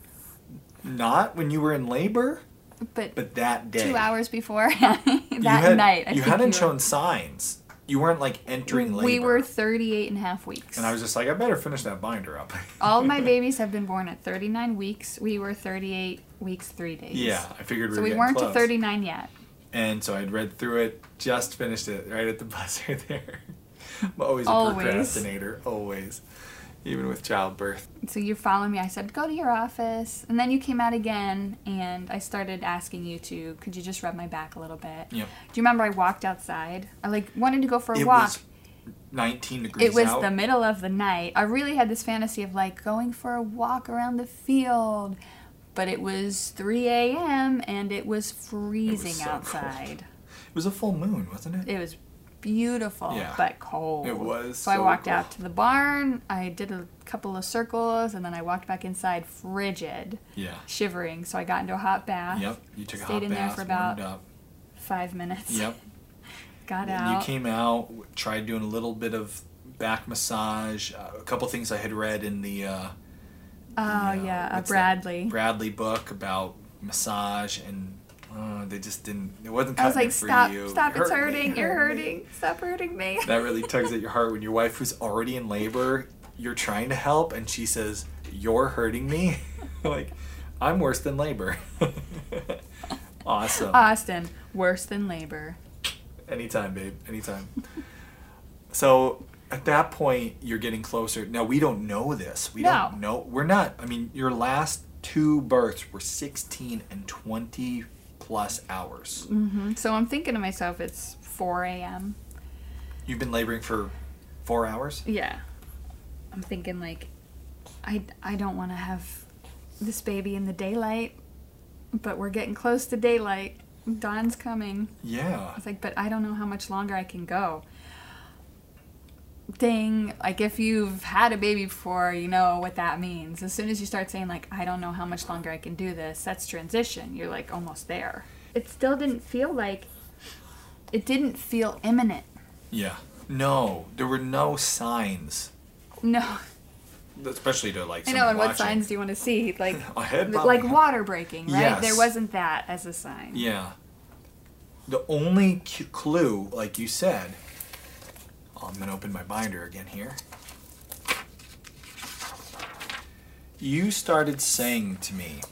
not when you were in labor, but that day. 2 hours before night. You hadn't shown signs. You weren't like entering labor. We were 38 and a half weeks. And I was just like, I better finish that binder up. All of my babies have been born at 39 weeks. We were 38 weeks, 3 days. Yeah, I figured we were So we getting weren't close. to 39 yet. And so I'd read through it, just finished it right at the buzzer there. I'm always a Always. procrastinator, always. Even with childbirth. So you followed me. I said, go to your office. And then you came out again, and I started asking you could you just rub my back a little bit? Yep. Do you remember I walked outside? I wanted to go for a It walk. was 19 degrees It was out. the middle of the night. I really had this fantasy of going for a walk around the field. But it was 3 a.m. and it was freezing so outside. cold. It was a full moon, wasn't it? It was beautiful, Yeah. but cold. It was So I so walked cold. out to the barn. I did a couple of circles, and then I walked back inside, frigid, Yeah. shivering. So I got into a hot bath. Yep. You took a Stayed hot in bath, there for about warmed up. 5 minutes. Yep. Got And out. you came out, tried doing a little bit of back massage, a couple things I had read in the what's Bradley. that? Bradley book about massage, and they just didn't. It wasn't I was cutting like, it for stop, you. stop, it's Hurt me, hurting, you're hurt me. hurting, stop hurting me. That really tugs at your heart when your wife, who's already in labor, you're trying to help, and she says, "You're hurting me." Like, I'm worse than labor. Awesome. Austin, worse than labor. Anytime, babe. Anytime. So at that point, you're getting closer. Now, we don't know this. We don't know. We're not. I mean, your last 2 births were 16 and 20 plus hours. Mm-hmm. So I'm thinking to myself, it's 4 a.m. You've been laboring for 4 hours? Yeah. I'm thinking, I don't want to have this baby in the daylight, but we're getting close to daylight. Dawn's coming. Yeah. I was like, but I don't know how much longer I can go. Dang, if you've had a baby before, you know what that means. As soon as you start saying, I don't know how much longer I can do this, that's transition. You're, almost there. It still didn't feel imminent. Yeah. No, there were no signs. No. Especially to, I know, and what signs do you want to see? A head bobbing. Water breaking, right? Yes. There wasn't that as a sign. Yeah. The only clue, like you said, I'm going to open my binder again here. You started saying to me,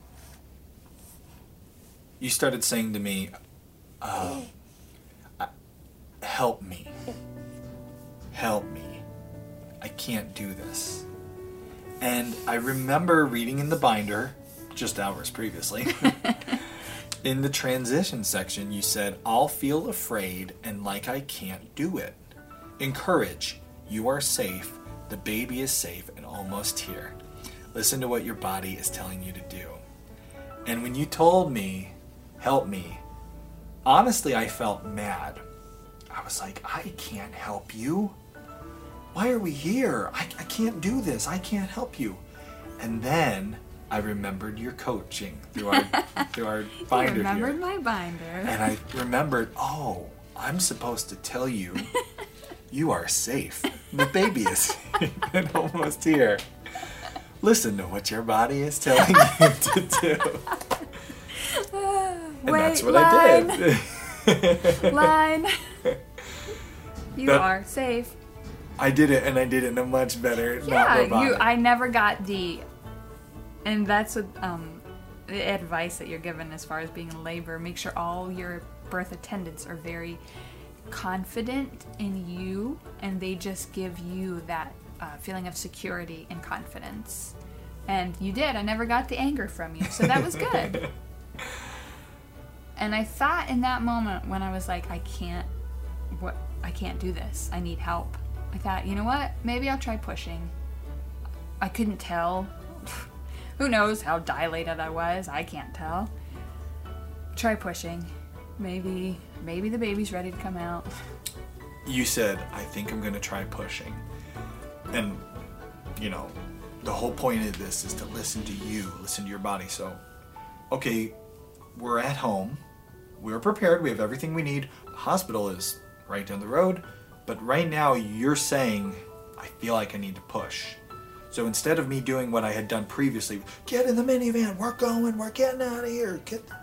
help me. Help me. I can't do this. And I remember reading in the binder, just hours previously, in the transition section, you said, I'll feel afraid and like I can't do it. Encourage. You are safe. The baby is safe and almost here. Listen to what your body is telling you to do. And when you told me, help me, honestly, I felt mad. I was like, I can't help you. Why are we here? I can't do this. I can't help you. And then I remembered your coaching through our binder You remembered here. my binder. And I remembered, I'm supposed to tell you You are safe. The baby is safe and almost here. Listen to what your body is telling you to do. And that's what I did. Line. You are safe. I did it, and I did it in a much better, not Yeah, robotic. I never got and that's what the advice that you're given as far as being in labor. Make sure all your birth attendants are very confident in you, and they just give you that feeling of security and confidence. And you did. I never got the anger from you, so that was good. And I thought in that moment when I was like, I can't do this. I need help. I thought, you know what? Maybe I'll try pushing. I couldn't tell. Who knows how dilated I was? I can't tell. Try pushing. Maybe the baby's ready to come out. You said, I think I'm going to try pushing. And, the whole point of this is to listen to you, listen to your body. So, okay, we're at home. We're prepared. We have everything we need. The hospital is right down the road. But right now, you're saying, I feel like I need to push. So instead of me doing what I had done previously, get in the minivan, we're getting out of here.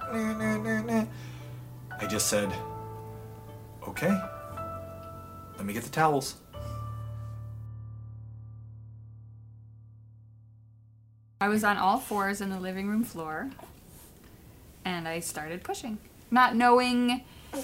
I just said, okay, let me get the towels. I was on all fours in the living room floor, and I started pushing. Not knowing,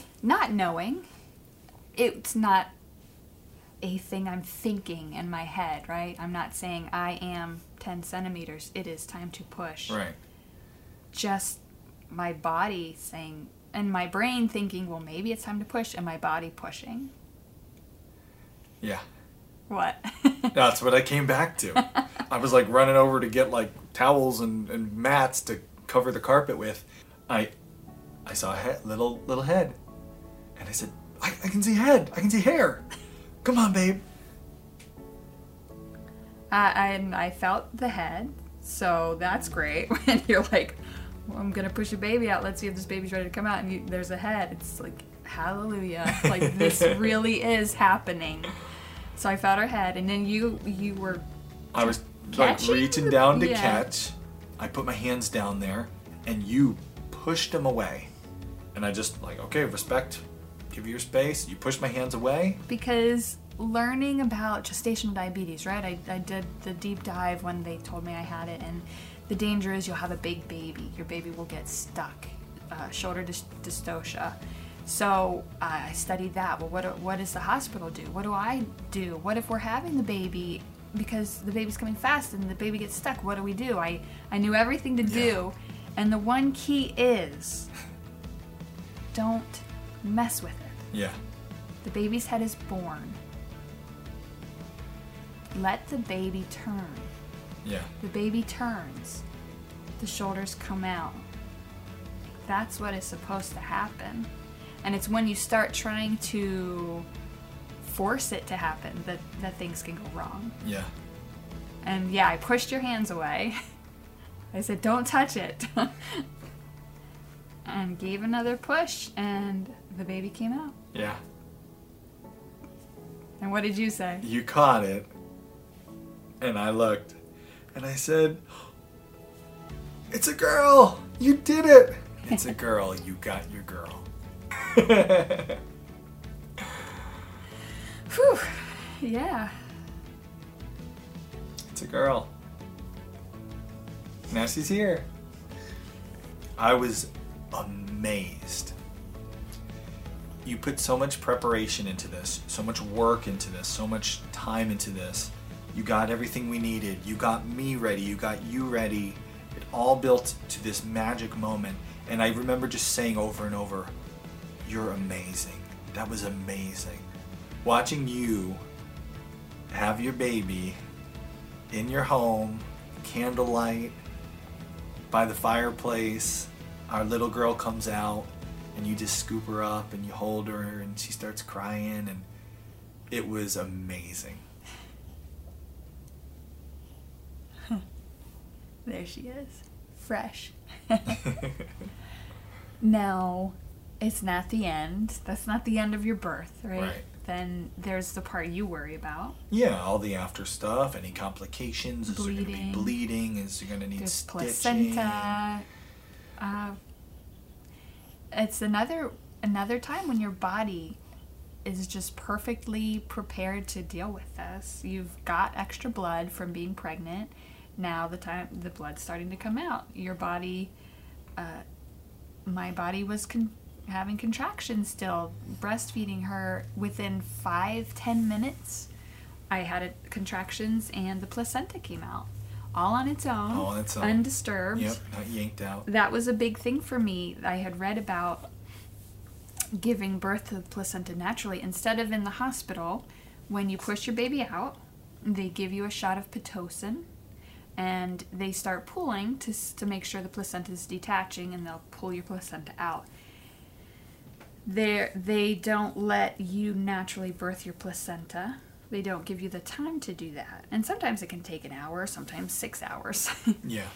it's not a thing I'm thinking in my head, right? I'm not saying I am 10 centimeters. It is time to push. Right. Just my body saying, and my brain thinking, well, maybe it's time to push, and my body pushing. Yeah. What? That's what I came back to. I was like running over to get like towels and mats to cover the carpet with. I saw a little head, and I said, I can see head. I can see hair. Come on, babe. I felt the head, so that's great. When you're like, well, I'm gonna push a baby out. Let's see if this baby's ready to come out. And there's a head. It's like, hallelujah! Like this really is happening. So I felt her head, and then you were. I was like reaching down to catch. I put my hands down there, and you pushed him away. And I just like, okay, respect. Give you your space. You pushed my hands away. Because learning about gestational diabetes, right? I did the deep dive when they told me I had it, and the danger is you'll have a big baby. Your baby will get stuck, shoulder dystocia. So I studied that. Well, what does the hospital do? What do I do? What if we're having the baby because the baby's coming fast and the baby gets stuck? What do? I knew everything to do, and the one key is don't mess with it. Yeah. The baby's head is born. Let the baby turn. Yeah. The baby turns. The shoulders come out. That's what is supposed to happen. And it's when you start trying to force it to happen that things can go wrong. Yeah. And yeah, I pushed your hands away. I said, don't touch it. And gave another push, and the baby came out. Yeah. And what did you say? You caught it, and I looked, and I said, it's a girl! You did it! It's a girl. You got your girl. Whew. Yeah. It's a girl. Now she's here. I was amazed. You put so much preparation into this, so much work into this, so much time into this. You got everything we needed. You got me ready. You got you ready. It all built to this magic moment. And I remember just saying over and over, you're amazing. That was amazing. Watching you have your baby in your home, candlelight, by the fireplace, our little girl comes out, and you just scoop her up and you hold her and she starts crying, and it was amazing. There she is. Fresh. Now, it's not the end. That's not the end of your birth, right? Right. then there's the part you worry about. Yeah, all the after stuff, any complications, is there going to be bleeding, is there going to need There's stitching? placenta. It's another time when your body is just perfectly prepared to deal with this. You've got extra blood from being pregnant. Now the blood's starting to come out. Your body, my body was having contractions still. Breastfeeding her, within 5-10 minutes, I had contractions and the placenta came out. All on its own, undisturbed. Yep, not yanked out. That was a big thing for me. I had read about giving birth to the placenta naturally instead of in the hospital. When you push your baby out, they give you a shot of Pitocin, and they start pulling to make sure the placenta is detaching, and they'll pull your placenta out. They don't let you naturally birth your placenta. They don't give you the time to do that, and sometimes it can take an hour, sometimes 6 hours. Yeah.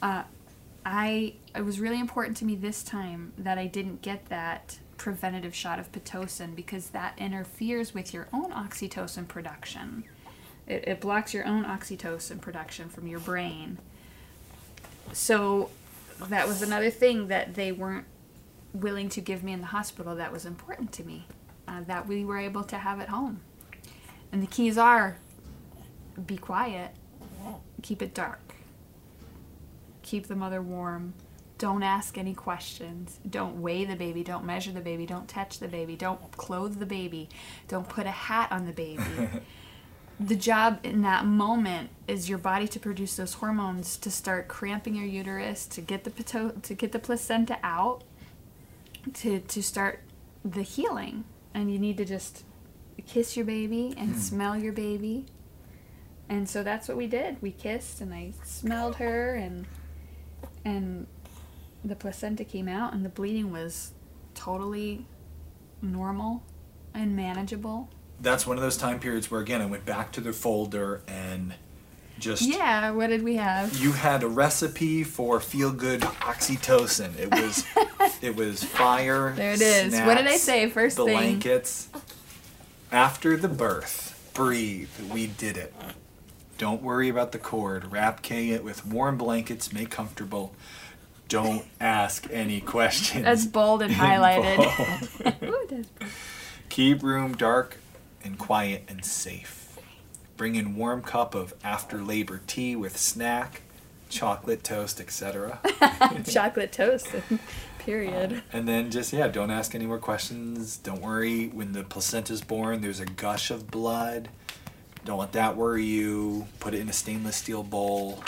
It was really important to me this time that I didn't get that preventative shot of Pitocin, because that interferes with your own oxytocin production. It blocks your own oxytocin production from your brain. So that was another thing that they weren't willing to give me in the hospital that was important to me, that we were able to have at home. And the keys are: be quiet, keep it dark, keep the mother warm, don't ask any questions, don't weigh the baby, don't measure the baby, don't touch the baby, don't clothe the baby, don't put a hat on the baby. The job in that moment is your body to produce those hormones to start cramping your uterus, to get the placenta out, to start the healing. And you need to just kiss your baby and smell your baby. And so that's what we did. We kissed, and I smelled her, and the placenta came out, and the bleeding was totally normal and manageable. That's one of those time periods where, again, I went back to the folder and just... Yeah, what did we have? You had a recipe for feel-good oxytocin. It was fire, there it is. snacks, what did I say? First blankets. thing. After the birth, breathe. We did it. Don't worry about the cord. Wrap Kay it with warm blankets. Make comfortable. Don't ask any questions. That's bold and highlighted. Ooh, that's bold. Keep room dark and quiet and safe. Bring in warm cup of after labor tea with snack, chocolate toast, etc. Chocolate toast, period. And then just, don't ask any more questions. Don't worry. When the placenta's born, there's a gush of blood. Don't let that worry you. Put it in a stainless steel bowl.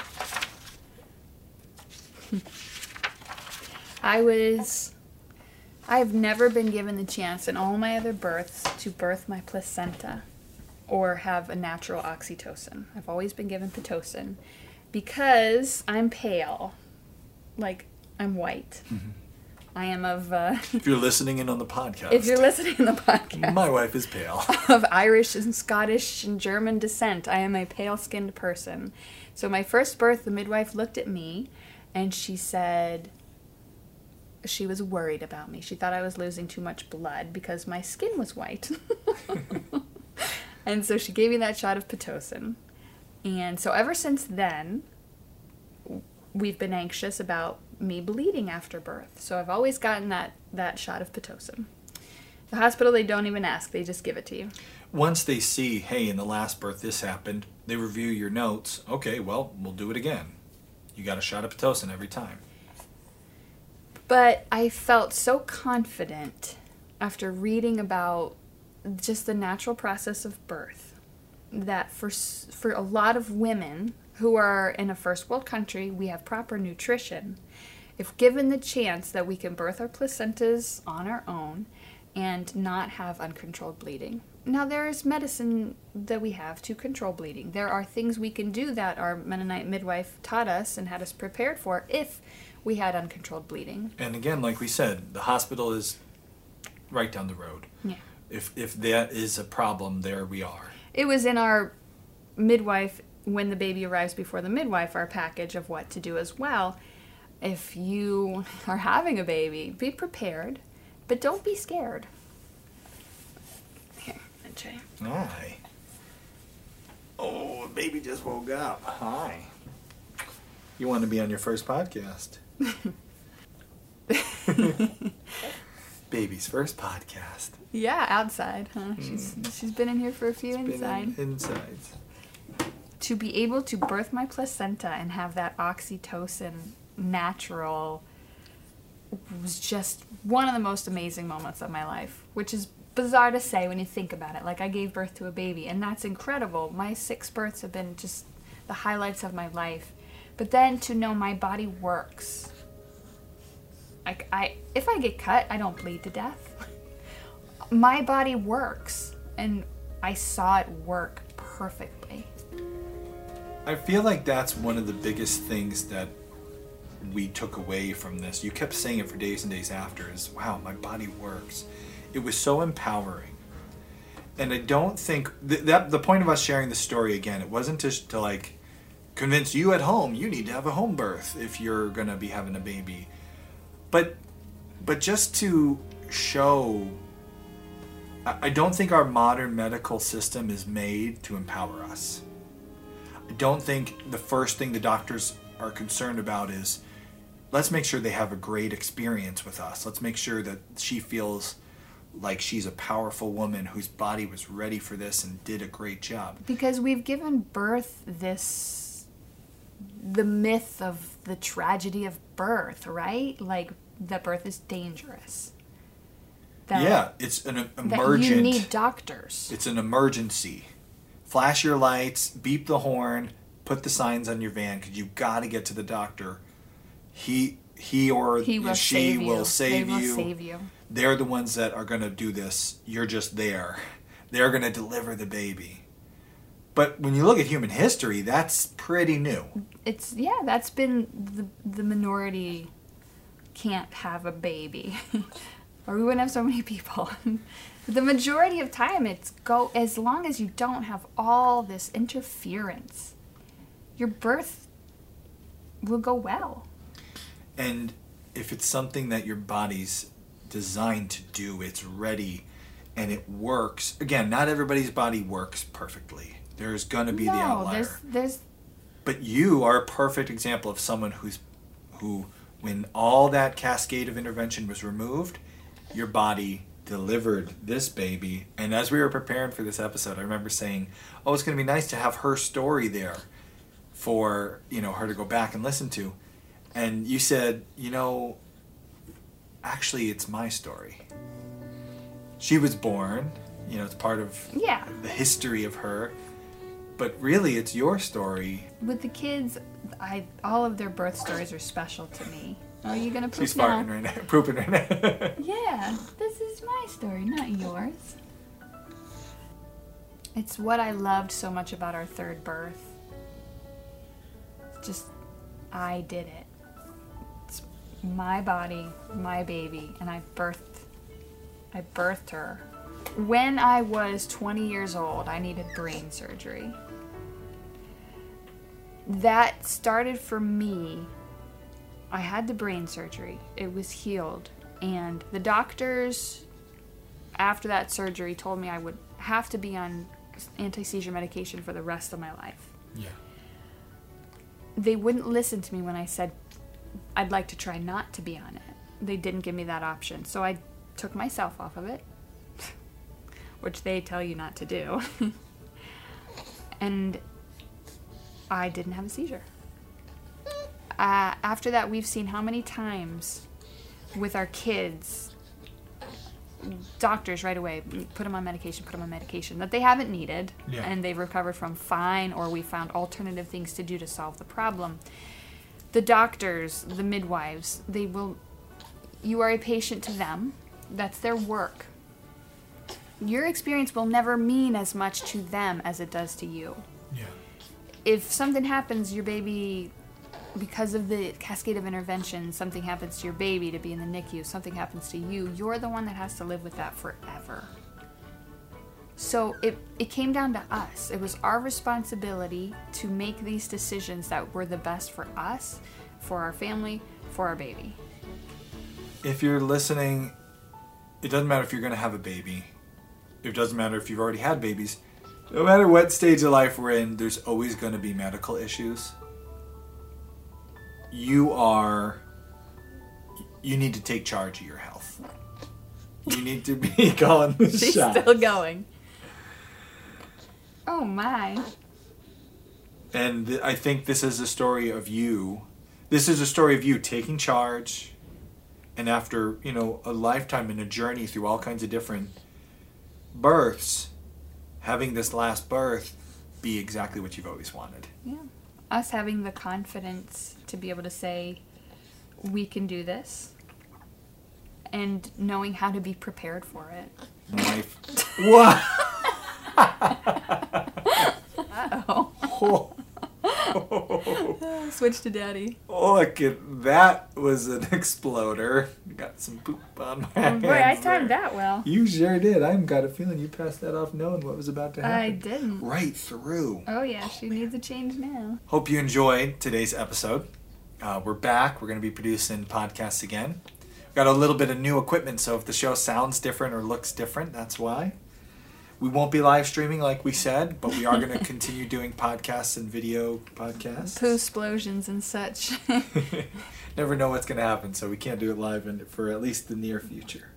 I've never been given the chance in all my other births to birth my placenta or have a natural oxytocin. I've always been given Pitocin because I'm pale. Like, I'm white. Mm-hmm. I am of... if you're listening in on the podcast. If you're listening in the podcast. My wife is pale. Of Irish and Scottish and German descent. I am a pale-skinned person. So my first birth, the midwife looked at me and she said... She was worried about me. She thought I was losing too much blood because my skin was white. And so she gave me that shot of Pitocin. And so ever since then, we've been anxious about me bleeding after birth. So I've always gotten that shot of Pitocin. The hospital, they don't even ask. They just give it to you. Once they see, hey, in the last birth this happened, they review your notes. Okay, well, we'll do it again. You got a shot of Pitocin every time. But I felt so confident after reading about just the natural process of birth that for a lot of women who are in a first world country, we have proper nutrition. If given the chance that we can birth our placentas on our own and not have uncontrolled bleeding. Now, there is medicine that we have to control bleeding. There are things we can do that our Mennonite midwife taught us and had us prepared for if we had uncontrolled bleeding. And again, like we said, the hospital is right down the road. Yeah. If that is a problem, there we are. It was in our midwife, when the baby arrives before the midwife, our package of what to do as well. If you are having a baby, be prepared, but don't be scared. Here, Jay. Hi. Oh, the baby just woke up. Hi. You want to be on your first podcast? Baby's first podcast. Yeah, outside, huh? She's been in here for a few inside. Insides. To be able to birth my placenta and have that oxytocin natural was just one of the most amazing moments of my life, which is bizarre to say when you think about it. Like, I gave birth to a baby, and that's incredible. My 6 births have been just the highlights of my life. But then to know my body works. Like, if I get cut, I don't bleed to death. My body works, and I saw it work perfectly. I feel like that's one of the biggest things that we took away from this. You kept saying it for days and days after, is, wow, my body works. It was so empowering. And I don't think that the point of us sharing the story again, it wasn't just to like convince you at home you need to have a home birth if you're gonna be having a baby, but just to show. I don't think our modern medical system is made to empower us. I don't think the first thing the doctors are concerned about is, let's make sure they have a great experience with us. Let's make sure that she feels like she's a powerful woman whose body was ready for this and did a great job. Because we've given birth the myth of the tragedy of birth, right? Like, that birth is dangerous. Yeah, it's an emergent. That you need doctors. It's an emergency. Flash your lights, beep the horn, put the signs on your van, because you've got to get to the doctor. He or she will save They will save you. They're the ones that are going to do this. You're just there. They're going to deliver the baby. But when you look at human history, that's pretty new. That's been the minority can't have a baby. Or we wouldn't have so many people. The majority of time, as long as you don't have all this interference, your birth will go well. And if it's something that your body's designed to do, it's ready and it works. Again, not everybody's body works perfectly. There's going to be the outlier. But you are a perfect example of someone who, when all that cascade of intervention was removed, your body delivered this baby. And as we were preparing for this episode, I remember saying, oh, it's going to be nice to have her story there for, her to go back and listen to. And you said, actually, it's my story. She was born, it's part of the history of her. But really, it's your story. With the kids, all of their birth stories are special to me. Are you going to poop She's now? farting right now. Pooping right now. Yeah, this is my story, not yours. It's what I loved so much about our third birth. Just, I did it. It's my body, my baby, and I birthed her. When I was 20 years old, I needed brain surgery. That started for me. I had the brain surgery. It was healed. And the doctors, after that surgery, told me I would have to be on anti-seizure medication for the rest of my life. Yeah. They wouldn't listen to me when I said I'd like to try not to be on it. They didn't give me that option. So I took myself off of it, which they tell you not to do. And I didn't have a seizure. After that, we've seen how many times with our kids, doctors right away, put them on medication that they haven't needed, and they've recovered from fine, or we found alternative things to do to solve the problem. The doctors, the midwives, you are a patient to them. That's their work. Your experience will never mean as much to them as it does to you. Yeah. If something happens, your baby, because of the cascade of intervention, something happens to your baby to be in the NICU, something happens to you, you're the one that has to live with that forever. So it came down to us. It was our responsibility to make these decisions that were the best for us, for our family, for our baby. If you're listening, it doesn't matter if you're going to have a baby. It doesn't matter if you've already had babies. No matter what stage of life we're in, there's always going to be medical issues. You need to take charge of your health. You need to be calling the She's shots. still going. Oh my. And I think this is a story of you. This is a story of you taking charge. And after, a lifetime and a journey through all kinds of different births, having this last birth be exactly what you've always wanted. Yeah. Us having the confidence to be able to say, we can do this. And knowing how to be prepared for it. What? Uh-oh. Switch to daddy. Look at that, was an exploder. Got some poop on my hands. Boy, I timed there. that well. You sure did. I've got a feeling you passed that off knowing what was about to happen. I didn't. Right through. Oh yeah, she needs a change now. Hope you enjoyed today's episode. We're back. We're going to be producing podcasts again. We've got a little bit of new equipment, so if the show sounds different or looks different, that's why. We won't be live streaming like we said, but we are going to continue doing podcasts and video podcasts. Poo-splosions and such. Never know what's going to happen, so we can't do it live for at least the near future.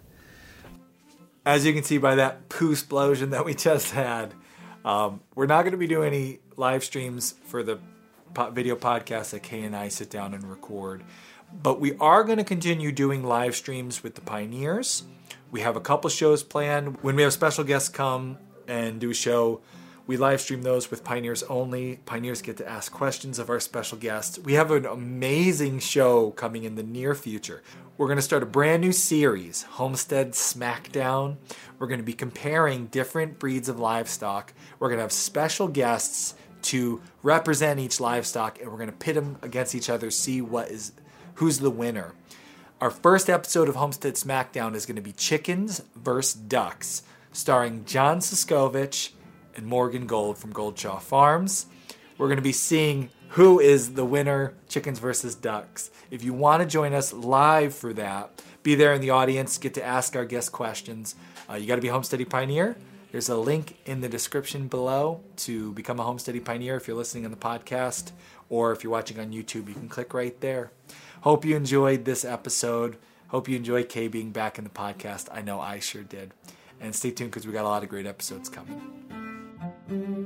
As you can see by that poo-splosion that we just had, we're not going to be doing any live streams for the video podcast that Kay and I sit down and record. But we are going to continue doing live streams with the Pioneers. We have a couple shows planned. When we have special guests come and do a show, we live stream those with Pioneers only. Pioneers get to ask questions of our special guests. We have an amazing show coming in the near future. We're going to start a brand new series, Homestead Smackdown. We're going to be comparing different breeds of livestock. We're going to have special guests to represent each livestock, and we're going to pit them against each other, see who's the winner. Our first episode of Homestead Smackdown is going to be Chickens vs. Ducks, starring John Siskovich and Morgan Gold from Goldshaw Farms. We're going to be seeing who is the winner, Chickens vs. Ducks. If you want to join us live for that, be there in the audience, get to ask our guest questions. You got to be a Homesteady Pioneer. There's a link in the description below to become a Homesteady Pioneer if you're listening on the podcast, or if you're watching on YouTube, you can click right there. Hope you enjoyed this episode. Hope you enjoyed Kay being back in the podcast. I know I sure did. And stay tuned because we got a lot of great episodes coming.